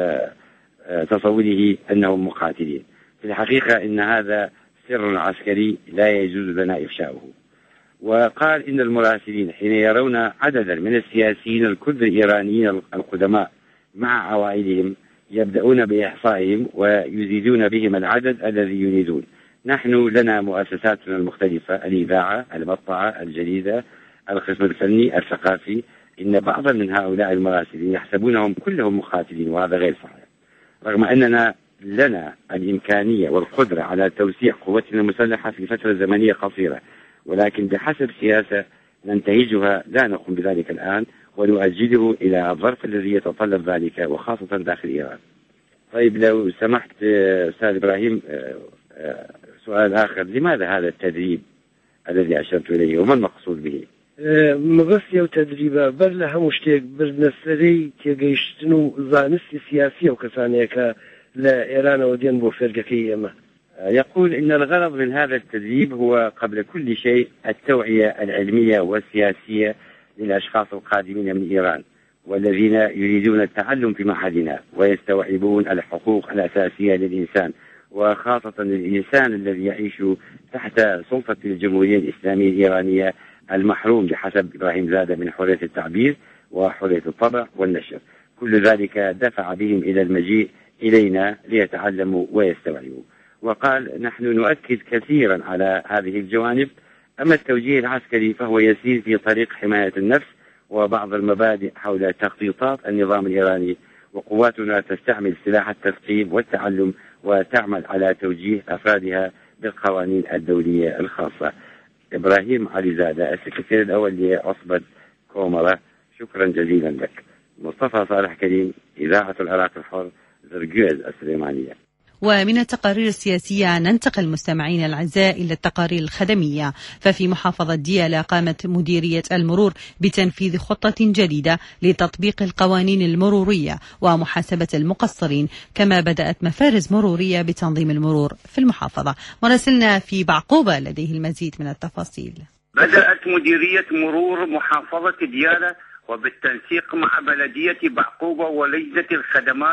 تصوره أنهم مقاتلين. في الحقيقة إن هذا سر عسكري لا يجوز لنا إفشاؤه. وقال إن المراسلين حين يرون عددا من السياسيين الكرد الإيرانيين القدماء مع عوائلهم يبدأون بإحصائهم ويزيدون بهم العدد الذي يريدون. نحن لنا مؤسساتنا المختلفة: الإذاعة، المطبعة، الجريدة، القسم الفني، الثقافي. إن بعضا من هؤلاء المراسلين يحسبونهم كلهم مقاتلين، وهذا غير صحيح، رغم أننا لنا الإمكانية والقدرة على توسيع قوتنا المسلحة في فترة زمنية قصيرة، ولكن بحسب سياسة ننتهجها لا نقوم بذلك الآن ونؤجله إلى الظرف الذي يتطلب ذلك، وخاصة داخل إيران. طيب لو سمحت أستاذ إبراهيم، سؤال آخر: لماذا هذا التدريب الذي أشرت إليه وما المقصود به؟ مبسي وتدريبا بل لها مشتاق بالنسري تيجيشتنو زانستي سياسية وكسانيك لإيران ودين بوفرقكية. يقول إن الغرض من هذا التدريب هو قبل كل شيء التوعية العلمية والسياسية للأشخاص القادمين من إيران والذين يريدون التعلم في معهدنا ويستوعبون الحقوق الأساسية للإنسان، وخاصة الإنسان الذي يعيش تحت سلطة الجمهورية الإسلامية الإيرانية المحروم بحسب إبراهيم زادة من حرية التعبير وحرية الطبع والنشر. كل ذلك دفع بهم إلى المجيء إلينا ليتعلموا ويستوعبوا. وقال: نحن نؤكد كثيرا على هذه الجوانب، أما التوجيه العسكري فهو يسير في طريق حماية النفس وبعض المبادئ حول تخطيطات النظام الإيراني، وقواتنا تستعمل سلاح التثقيف والتعلم وتعمل على توجيه أفرادها بالقوانين الدولية الخاصة. إبراهيم عليزادة، السكرتير الأول لعصبة كومرة، شكرا جزيلا لك. مصطفى صالح كريم، إذاعة العراق الحر، زرقوز السليمانية. ومن التقارير السياسية ننتقل مستمعين الأعزاء إلى التقارير الخدمية. ففي محافظة ديالى قامت مديرية المرور بتنفيذ خطة جديدة لتطبيق القوانين المرورية ومحاسبة المقصرين، كما بدأت مفارز مرورية بتنظيم المرور في المحافظة. مراسلنا في بعقوبة لديه المزيد من التفاصيل. بدأت مديرية مرور محافظة ديالى وبالتنسيق مع بلدية بعقوبة ولجنة الخدمات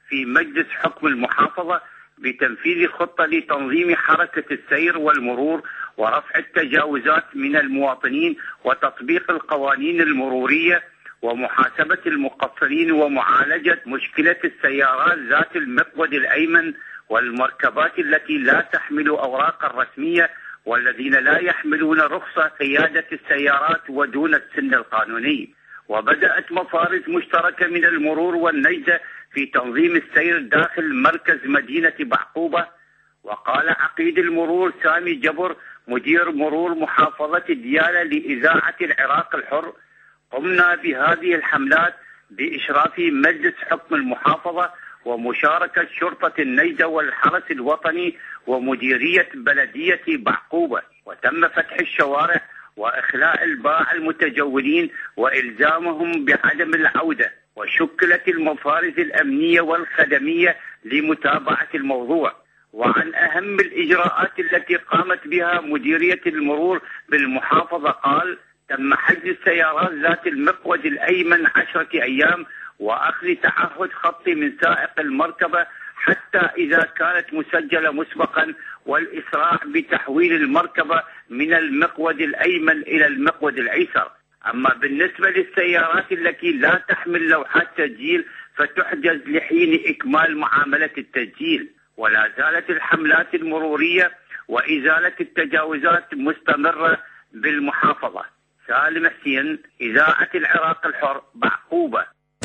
في مجلس حكم المحافظة بتنفيذ خطة لتنظيم حركة السير والمرور ورفع التجاوزات من المواطنين وتطبيق القوانين المرورية ومحاسبة المقصرين ومعالجة مشكلة السيارات ذات المقود الأيمن والمركبات التي لا تحمل أوراقا رسمية والذين لا يحملون رخصة قيادة السيارات ودون السن القانوني. وبدأت مفارز مشتركة من المرور والنجدة في تنظيم السير داخل مركز مدينة بعقوبة. وقال عقيد المرور سامي جبر مدير مرور محافظة ديالى لإذاعة العراق الحر: قمنا بهذه الحملات بإشراف مجلس حكم المحافظة ومشاركة شرطة النجدة والحرس الوطني ومديرية بلدية بعقوبة، وتم فتح الشوارع وإخلاء الباعة المتجولين وإلزامهم بعدم العودة، وشكلت المفارز الأمنية والخدمية لمتابعة الموضوع. وعن أهم الإجراءات التي قامت بها مديرية المرور بالمحافظة قال: تم حجز السيارات ذات المقود الأيمن 10 أيام وأخذ تعهد خطي من سائق المركبة حتى إذا كانت مسجلة مسبقا، والإسراع بتحويل المركبة من المقود الأيمن إلى المقود الأيسر. أما بالنسبة للسيارات التي لا تحمل لوحات تسجيل فتحجز لحين إكمال معاملة التسجيل. ولا زالت الحملات المرورية وإزالة التجاوزات مستمرة بالمحافظة. سالم حسين، إذاعة العراق الحر، بعقوبة.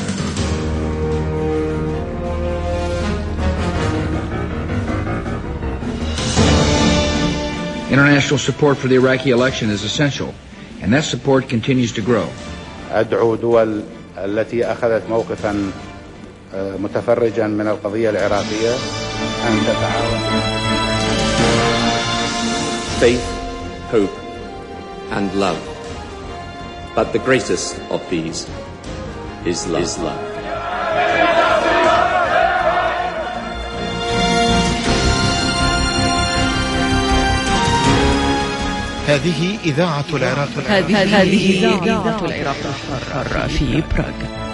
International support for the Iraqi election is essential, and that support continues to grow. أدعو دول التي أخذت موقفا متفرجا من القضية العراقية أن تتعاون. Faith, hope, and love. But the greatest of these is love. هذه إذاعة العراق. هذه إذاعة العراق الحر في براغ.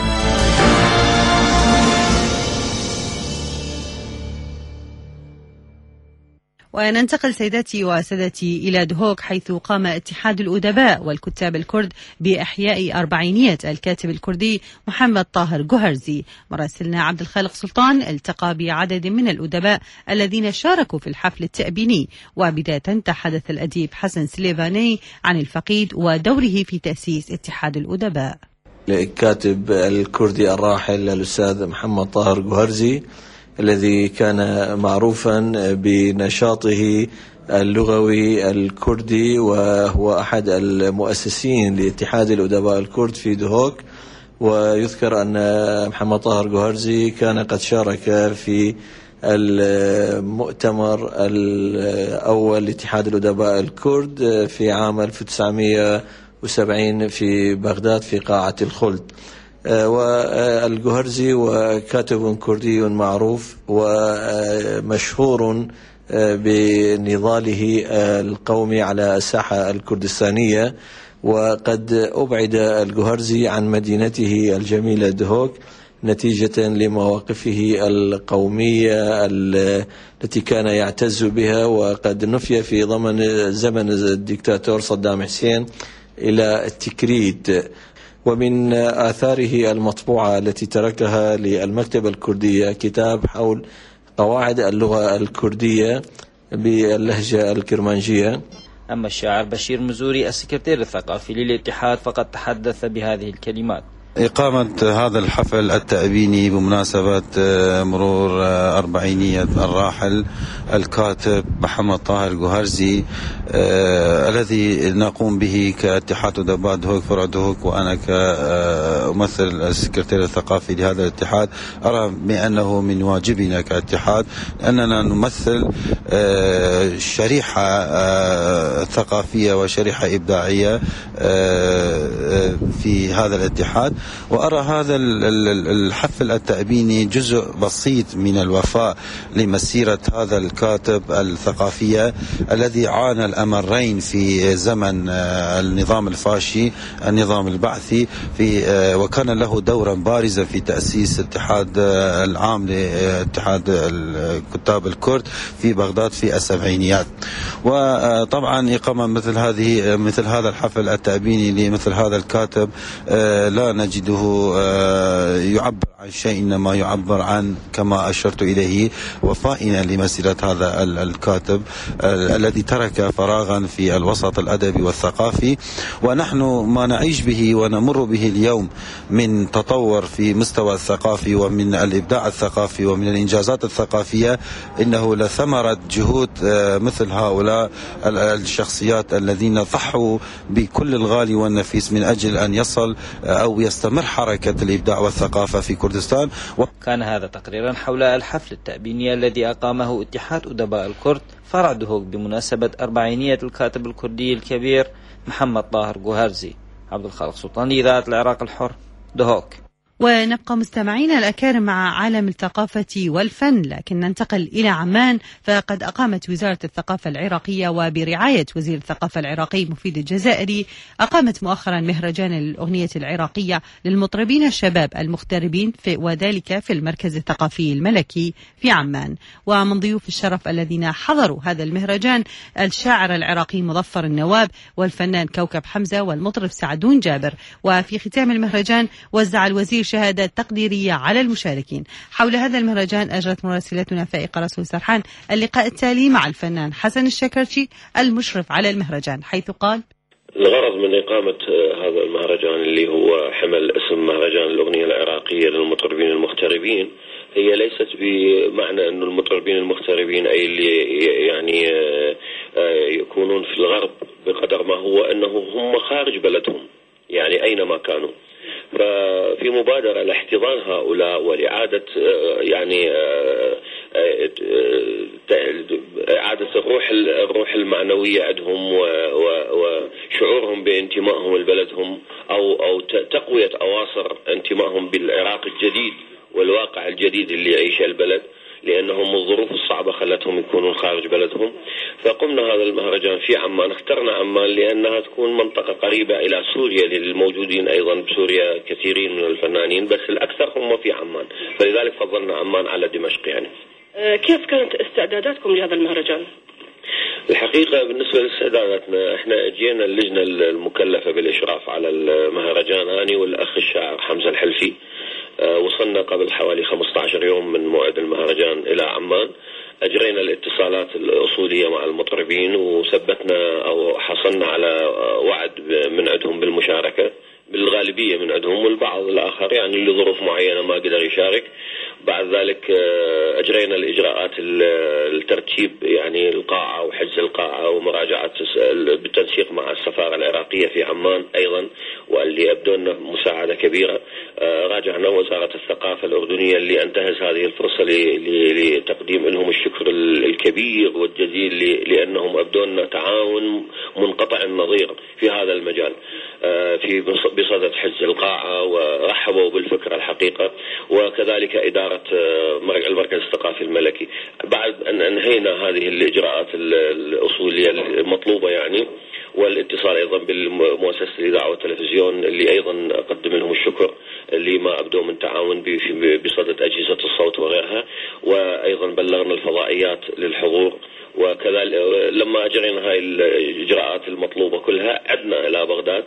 وننتقل سيداتي وسادتي إلى دهوك، حيث قام اتحاد الأدباء والكتاب الكرد بإحياء أربعينية الكاتب الكردي محمد طاهر جوهرزي. مراسلنا عبد الخالق سلطان التقى بعدد من الأدباء الذين شاركوا في الحفل التأبيني، وبداية تحدث الأديب حسن سليفاني عن الفقيد ودوره في تأسيس اتحاد الأدباء. الكاتب الكردي الراحل الأستاذ محمد طاهر جوهرزي، الذي كان معروفا بنشاطه اللغوي الكردي، وهو أحد المؤسسين لاتحاد الأدباء الكرد في دهوك. ويذكر أن محمد طاهر جوهرزي كان قد شارك في المؤتمر الأول لاتحاد الأدباء الكرد في عام 1970 في بغداد في قاعة الخلد. والجوهرزي وكاتب كردي معروف ومشهور بنضاله القومي على الساحة الكردستانية، وقد أبعد الجوهرزي عن مدينته الجميلة دهوك نتيجة لمواقفه القومية التي كان يعتز بها، وقد نفي في زمن الدكتاتور صدام حسين إلى التكريت. ومن آثاره المطبوعة التي تركها للمكتبة الكردية كتاب حول قواعد اللغة الكردية باللهجة الكرمانجية. أما الشاعر بشير مزوري السكرتير الثقافي للاتحاد فقد تحدث بهذه الكلمات: إقامة هذا الحفل التأبيني بمناسبة مرور أربعينية الراحل الكاتب محمد طاهر جوهرزي، الذي نقوم به كاتحاد أدباء دهوك فرع دهوك، وأنا كأمثل السكرتير الثقافي لهذا الاتحاد أرى بأنه من واجبنا كاتحاد أننا نمثل شريحة ثقافية وشريحة إبداعية في هذا الاتحاد، وأرى هذا الحفل التأبيني جزء بسيط من الوفاء لمسيرة هذا الكاتب الثقافية الذي عانى الأمرين في زمن النظام الفاشي، النظام البعثي، وكان له دورا بارزا في تأسيس الاتحاد العام لاتحاد الكتاب الكرد في بغداد في السبعينيات. وطبعا إقامة مثل هذا الحفل التأبيني لمثل هذا الكاتب لا نجده يعبر عن شيء، إنما يعبر عن كما أشرت إليه وفائنا لمسيرة هذا الكاتب الذي ترك فراغا في الوسط الأدبي والثقافي. ونحن ما نعيش به ونمر به اليوم من تطور في مستوى الثقافي ومن الإبداع الثقافي ومن الإنجازات الثقافية إنه لثمرة جهود مثل هؤلاء الشخصيات الذين ضحوا بكل الغالي والنفيس من أجل أن يصل أو يستمر حركة الإبداع والثقافة في كردستان. كان هذا تقريرا حول الحفل التأبيني الذي أقامه اتحاد أدباء الكرد فرع دهوك بمناسبة 40 الكاتب الكردي الكبير محمد طاهر جوهرزي. عبد الخالق سلطاني، إذاعة العراق الحر، دهوك. ونبقى مستمعينا الأكارم مع عالم الثقافة والفن، لكن ننتقل إلى عمان، فقد أقامت وزارة الثقافة العراقية وبرعاية وزير الثقافة العراقي مفيد الجزائري أقامت مؤخرا مهرجان الأغنية العراقية للمطربين الشباب المغتربين وذلك في المركز الثقافي الملكي في عمان. ومن ضيوف الشرف الذين حضروا هذا المهرجان الشاعر العراقي مظفر النواب والفنان كوكب حمزة والمطرب سعدون جابر. وفي ختام المهرجان وزع الوزير شهادات تقديرية على المشاركين. حول هذا المهرجان أجرت مراسلتنا فائقة رسول سرحان اللقاء التالي مع الفنان حسن الشكرشي المشرف على المهرجان، حيث قال: الغرض من إقامة هذا المهرجان اللي هو حمل اسم مهرجان الأغنية العراقية للمطربين المغتربين هي ليست بمعنى أن المطربين المغتربين أي اللي يعني يكونون في الغرب، بقدر ما هو أنه هم خارج بلدهم يعني أينما كانوا. ففي مبادرة لاحتضان هؤلاء ولإعادة يعني إعادة الروح المعنوية عندهم وشعورهم بانتمائهم لبلدهم أو تقوية أواصر انتمائهم بالعراق الجديد والواقع الجديد اللي يعيشه البلد، لأنهم الظروف الصعبة خلتهم يكونون خارج بلدهم. فقمنا هذا المهرجان في عمان. اخترنا عمان لأنها تكون منطقة قريبة إلى سوريا، للموجودين أيضا بسوريا كثيرين من الفنانين، بس الأكثر هم في عمان، فلذلك فضلنا عمان على دمشق. يعني كيف كانت استعداداتكم لهذا المهرجان؟ الحقيقة بالنسبة لاستعداداتنا احنا جينا اللجنة المكلفة بالإشراف على المهرجان أنا والأخ الشاعر حمزة الحلفي. وصلنا قبل حوالي 15 يوم من موعد المهرجان إلى عمان. أجرينا الاتصالات الأصولية مع المطربين وثبتنا أو حصلنا على وعد من عندهم بالمشاركة، بالغالبية من عندهم، والبعض الآخر يعني لظروف معينة ما قدر يشارك. بعد ذلك أجرينا الإجراءات الترتيب يعني القاعة وحجز القاعة ومراجعة بالتنسيق مع السفارة العراقية في عمان أيضا، واللي أبدونا مساعدة كبيرة. راجعنا وزارة الثقافة الأردنية اللي انتهز هذه الفرصة لتقديم لهم الشكر الكبير والجزيل، لأنهم أبدونا تعاون منقطع النظير في هذا المجال بصدد حجز القاعة، ورحبوا بالفكرة الحقيقة. وكذلك إدارة المركز الثقافي الملكي. بعد أن أنهينا هذه الإجراءات الأصولية المطلوبة يعني، والاتصال أيضا بالمؤسسة الإذاعة والتلفزيون اللي أيضا أقدم لهم الشكر لما أبدوا من تعاون بصدد أجهزة الصوت وغيرها، وأيضا بلغنا الفضائيات للحضور. وكذلك لما أجرينا هاي الإجراءات المطلوبة كلها عدنا إلى بغداد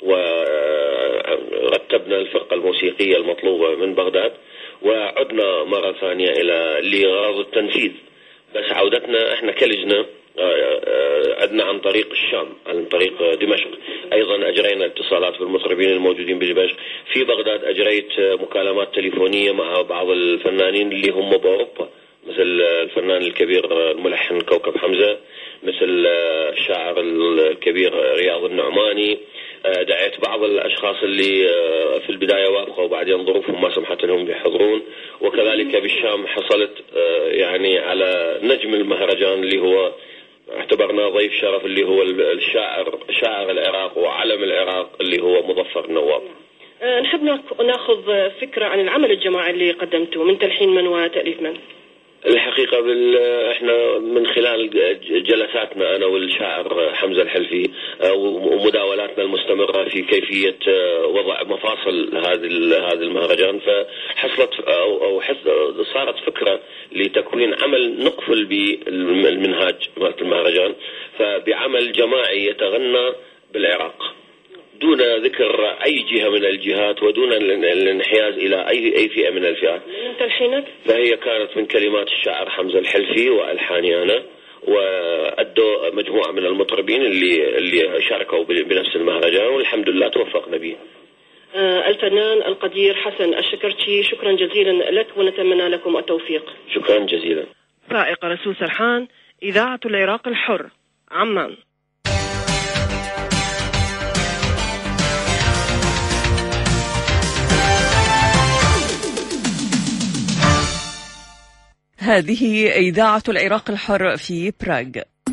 ورتبنا الفرقة الموسيقية المطلوبة من بغداد، وعدنا مرة ثانية لغرض التنفيذ. بس عودتنا احنا كلجنة عدنا عن طريق الشام، عن طريق دمشق. ايضا اجرينا اتصالات بالمطربين الموجودين بدمشق. في بغداد اجريت مكالمات تليفونية مع بعض الفنانين اللي هم باوروبا، مثل الفنان الكبير الملحن كوكب حمزة، مثل الشاعر الكبير رياض النعماني. دعيت بعض الأشخاص اللي في البداية وافقوا وبعدين ظروفهم ما سمحت لهم يحضرون. وكذلك بالشام حصلت يعني على نجم المهرجان اللي هو اعتبرناه ضيف شرف، اللي هو شاعر العراق وعلم العراق اللي هو مظفر النواب. نحب ناخذ فكرة عن العمل الجماعي اللي قدمته من تلحين من وتأليف من. الحقيقة احنا من خلال جلساتنا أنا والشاعر حمزة الحلفي ومداولاتنا المستمرة في كيفية وضع مفاصل هذا المهرجان، فحصلت أو صارت فكرة لتكوين عمل نقفل بالمنهاج المهرجان، فبعمل جماعي يتغنى بالعراق دون ذكر أي جهة من الجهات ودون الانحياز إلى أي فئة من الفئات. تلحينك؟ فهي كانت من كلمات الشاعر حمزة الحلفي وألحاني أنا، وأدوا مجموعة من المطربين اللي شاركوا بنفس المهرجان، والحمد لله توفقنا به. الفنان القدير حسن الشكرتشي، شكرا جزيلا لك ونتمنى لكم التوفيق. شكرا جزيلا. فائق رسول سرحان، إذاعة العراق الحر، عمان. هذه إذاعة العراق الحر في براغ.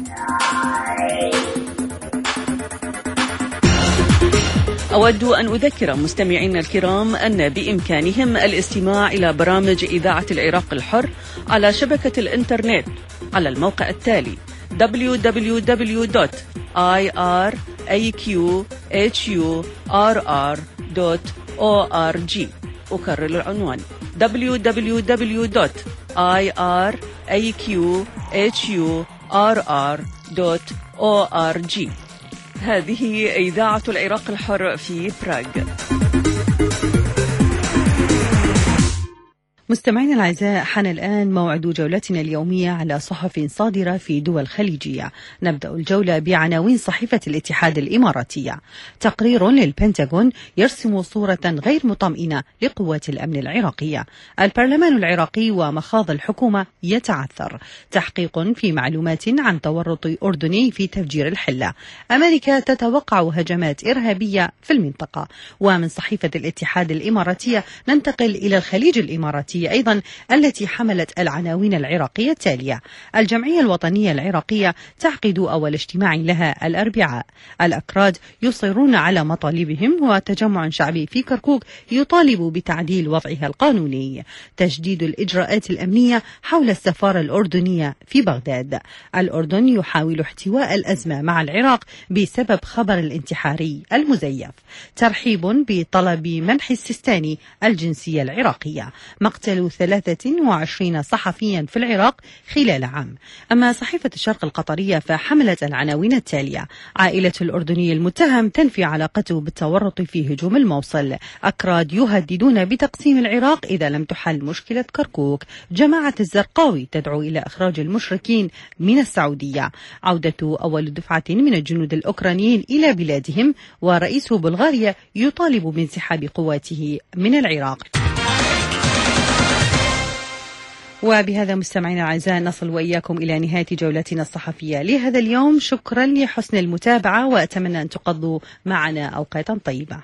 أود أن أذكر مستمعينا الكرام أن بإمكانهم الاستماع إلى برامج إذاعة العراق الحر على شبكة الإنترنت على الموقع التالي www.iraqhurr.org. أكرر العنوان www.iraqhurr.org. هذه إذاعة العراق الحر في براغ. مستمعينا الأعزاء، حان الآن موعد جولتنا اليومية على صحف صادرة في دول خليجية. نبدأ الجولة بعناوين صحيفة الاتحاد الإماراتية. تقرير للبنتاغون يرسم صورة غير مطمئنة لقوات الأمن العراقية. البرلمان العراقي ومخاض الحكومة يتعثر. تحقيق في معلومات عن تورط أردني في تفجير الحلة. أمريكا تتوقع هجمات إرهابية في المنطقة. ومن صحيفة الاتحاد الإماراتية ننتقل إلى الخليج الإماراتي أيضا التي حملت العناوين العراقية التالية. الجمعية الوطنية العراقية تعقد أول اجتماع لها الأربعاء. الأكراد يصرون على مطالبهم، وتجمع شعبي في كركوك يطالب بتعديل وضعها القانوني. تجديد الإجراءات الأمنية حول السفارة الأردنية في بغداد. الأردن يحاول احتواء الأزمة مع العراق بسبب خبر الانتحاري المزيف. ترحيب بطلب منح السيستاني الجنسية العراقية. مقتل 23 صحفيا في العراق خلال عام. أما صحيفة الشرق القطرية فحملت العناوين التالية. عائلة الأردني المتهم تنفي علاقته بالتورط في هجوم الموصل. أكراد يهددون بتقسيم العراق إذا لم تحل مشكلة كركوك. جماعة الزرقاوي تدعو إلى إخراج المشركين من السعودية. عودة أول دفعة من الجنود الأوكرانيين إلى بلادهم. ورئيس بلغاريا يطالب بانسحاب قواته من العراق. وبهذا مستمعينا الأعزاء نصل وإياكم إلى نهاية جولتنا الصحفية لهذا اليوم. شكرا لحسن المتابعة، وأتمنى أن تقضوا معنا أوقاتا طيبة.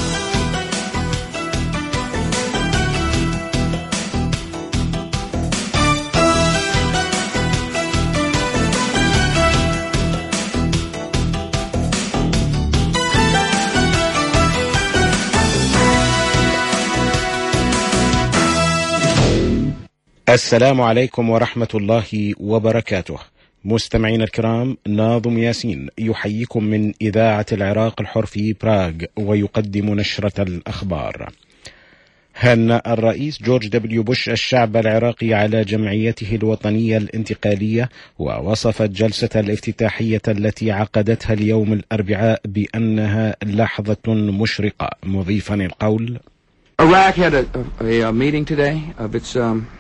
السلام عليكم ورحمة الله وبركاته. مستمعين الكرام، ناظم ياسين يحييكم من إذاعة العراق الحر في براغ ويقدم نشرة الأخبار. هنأ الرئيس جورج دبليو بوش الشعب العراقي على جمعيته الوطنية الانتقالية، ووصفت جلسة الافتتاحية التي عقدتها اليوم الأربعاء بأنها لحظة مشرقة، مضيفا القول: Iraq had a meeting today of its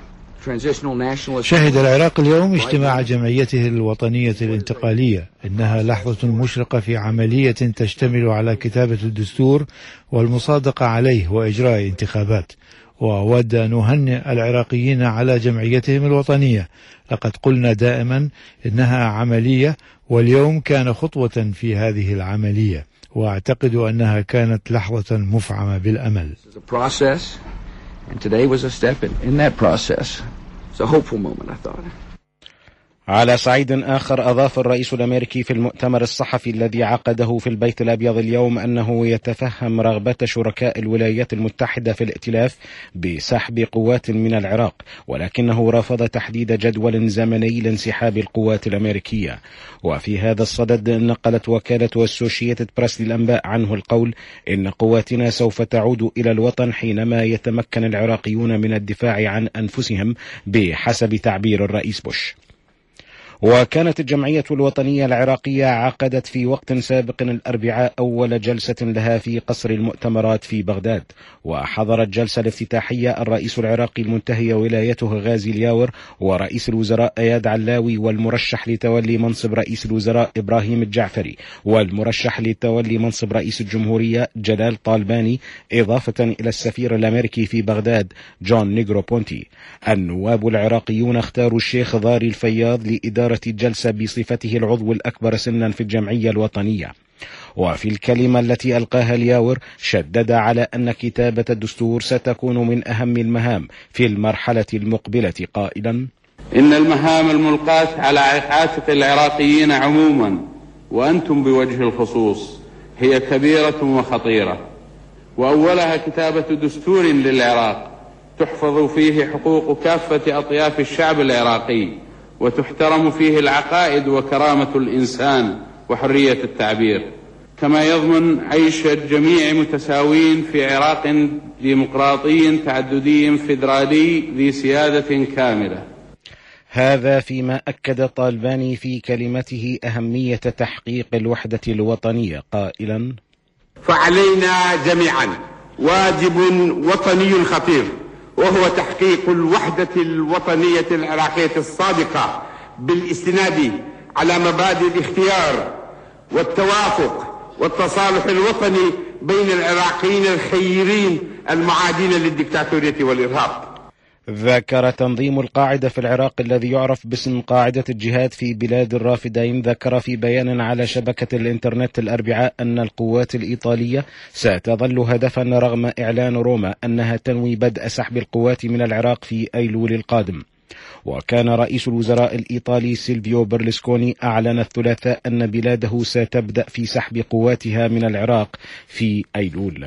شهد العراق اليوم اجتماع جمعيته الوطنية الانتقالية. إنها لحظة مشرقة في عملية تشتمل على كتابة الدستور والمصادقة عليه وإجراء انتخابات. وأود أن أهنئ العراقيين على جمعيتهم الوطنية. لقد قلنا دائما إنها عملية، واليوم كان خطوة في هذه العملية، وأعتقد أنها كانت لحظة مفعمة بالأمل. And today was a step in that process. It's a hopeful moment, I thought. على صعيد آخر، أضاف الرئيس الأمريكي في المؤتمر الصحفي الذي عقده في البيت الأبيض اليوم أنه يتفهم رغبة شركاء الولايات المتحدة في الائتلاف بسحب قوات من العراق، ولكنه رفض تحديد جدول زمني لانسحاب القوات الأمريكية. وفي هذا الصدد نقلت وكالة أسوشيتد بريس للأنباء عنه القول إن قواتنا سوف تعود إلى الوطن حينما يتمكن العراقيون من الدفاع عن أنفسهم بحسب تعبير الرئيس بوش. وكانت الجمعية الوطنية العراقية عقدت في وقت سابق الأربعاء أول جلسة لها في قصر المؤتمرات في بغداد، وحضر الجلسة الافتتاحية الرئيس العراقي المنتهي ولايته غازي الياور، ورئيس الوزراء أياد علاوي، والمرشح لتولي منصب رئيس الوزراء إبراهيم الجعفري، والمرشح لتولي منصب رئيس الجمهورية جلال طالباني، إضافة إلى السفير الأمريكي في بغداد جون نيغروبونتي. النواب العراقيون اختاروا الشيخ ضاري الفياض لإدارة الجلسة بصفته العضو الأكبر سنا في الجمعية الوطنية. وفي الكلمة التي ألقاها الياور شدد على أن كتابة الدستور ستكون من أهم المهام في المرحلة المقبلة، قائلا: إن المهام الملقاة على عاتق العراقيين عموما وأنتم بوجه الخصوص هي كبيرة وخطيرة، وأولها كتابة دستور للعراق تحفظ فيه حقوق كافة أطياف الشعب العراقي، وتحترم فيه العقائد وكرامة الإنسان وحرية التعبير، كما يضمن عيش الجميع متساوين في عراق ديمقراطي تعددي فيدرالي ذي سيادة كاملة. هذا فيما أكد طالباني في كلمته أهمية تحقيق الوحدة الوطنية، قائلا: فعلينا جميعا واجب وطني خطير، وهو تحقيق الوحدة الوطنية العراقية الصادقة بالاستناد على مبادئ الاختيار والتوافق والتصالح الوطني بين العراقيين الخيرين المعادين للدكتاتورية والإرهاب. ذكر تنظيم القاعدة في العراق الذي يعرف باسم قاعدة الجهاد في بلاد الرافدين، ذكر في بيان على شبكة الإنترنت الأربعاء أن القوات الإيطالية ستظل هدفا رغم إعلان روما أنها تنوي بدء سحب القوات من العراق في أيلول القادم. وكان رئيس الوزراء الإيطالي سيلفيو برلسكوني أعلن الثلاثاء أن بلاده ستبدأ في سحب قواتها من العراق في أيلول.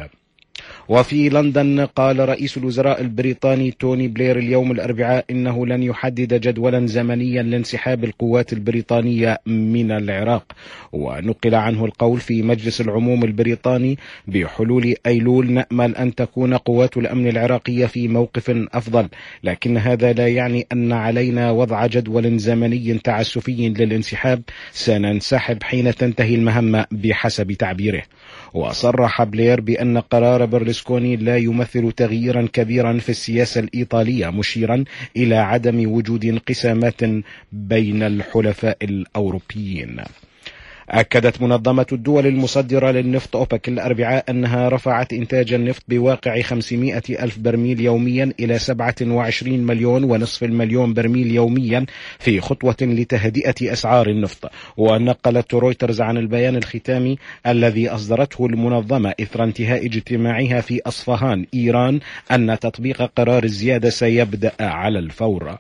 وفي لندن قال رئيس الوزراء البريطاني توني بلير اليوم الأربعاء إنه لن يحدد جدولا زمنيا لانسحاب القوات البريطانية من العراق. ونقل عنه القول في مجلس العموم البريطاني: بحلول أيلول نأمل أن تكون قوات الأمن العراقية في موقف أفضل، لكن هذا لا يعني أن علينا وضع جدول زمني تعسفي للانسحاب، سننسحب حين تنتهي المهمة بحسب تعبيره. وصرح بلير بأن قرار برلسكوني لا يمثل تغييرا كبيرا في السياسة الإيطالية، مشيرا إلى عدم وجود انقسامات بين الحلفاء الأوروبيين. أكدت منظمة الدول المصدرة للنفط أوبك الأربعاء أنها رفعت إنتاج النفط بواقع 500 ألف برميل يوميا إلى 27 مليون ونصف المليون برميل يوميا في خطوة لتهدئة أسعار النفط. ونقلت رويترز عن البيان الختامي الذي أصدرته المنظمة إثر انتهاء اجتماعها في أصفهان إيران أن تطبيق قرار الزيادة سيبدأ على الفور.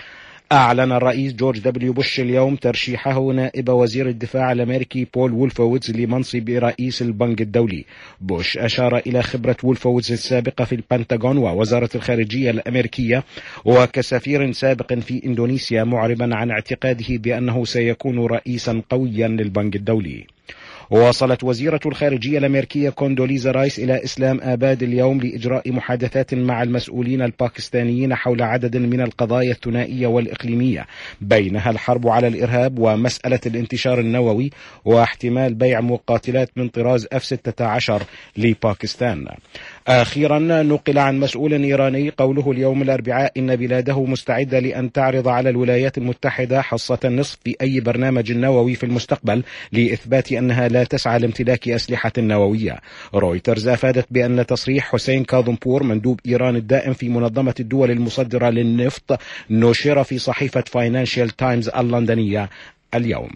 أعلن الرئيس جورج دبليو بوش اليوم ترشيحه نائب وزير الدفاع الأمريكي بول وولفوودز لمنصب رئيس البنك الدولي. بوش أشار إلى خبرة وولفوودز السابقة في البنتاغون ووزارة الخارجية الأمريكية وكسفير سابق في إندونيسيا، معربا عن اعتقاده بأنه سيكون رئيسا قويا للبنك الدولي. وصلت وزيرة الخارجية الأمريكية كوندوليزا رايس إلى إسلام آباد اليوم لإجراء محادثات مع المسؤولين الباكستانيين حول عدد من القضايا الثنائية والإقليمية، بينها الحرب على الإرهاب ومسألة الانتشار النووي واحتمال بيع مقاتلات من طراز F-16 لباكستان. أخيرا نقل عن مسؤول إيراني قوله اليوم الأربعاء إن بلاده مستعدة لأن تعرض على الولايات المتحدة حصة النصف في أي برنامج نووي في المستقبل لإثبات أنها لا تسعى لامتلاك أسلحة نووية. رويترز أفادت بأن تصريح حسين كاظمبور مندوب إيران الدائم في منظمة الدول المصدرة للنفط نشر في صحيفة فاينانشال تايمز اللندنية اليوم.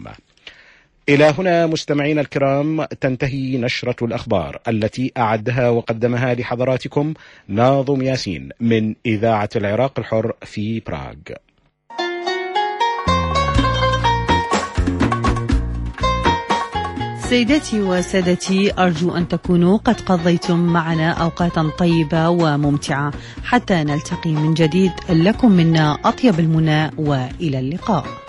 إلى هنا مستمعين الكرام تنتهي نشرة الأخبار التي أعدها وقدمها لحضراتكم ناظم ياسين من إذاعة العراق الحر في براغ. سيداتي وسادتي، أرجو أن تكونوا قد قضيتم معنا أوقاتا طيبة وممتعة حتى نلتقي من جديد. لكم منا أطيب المنى وإلى اللقاء.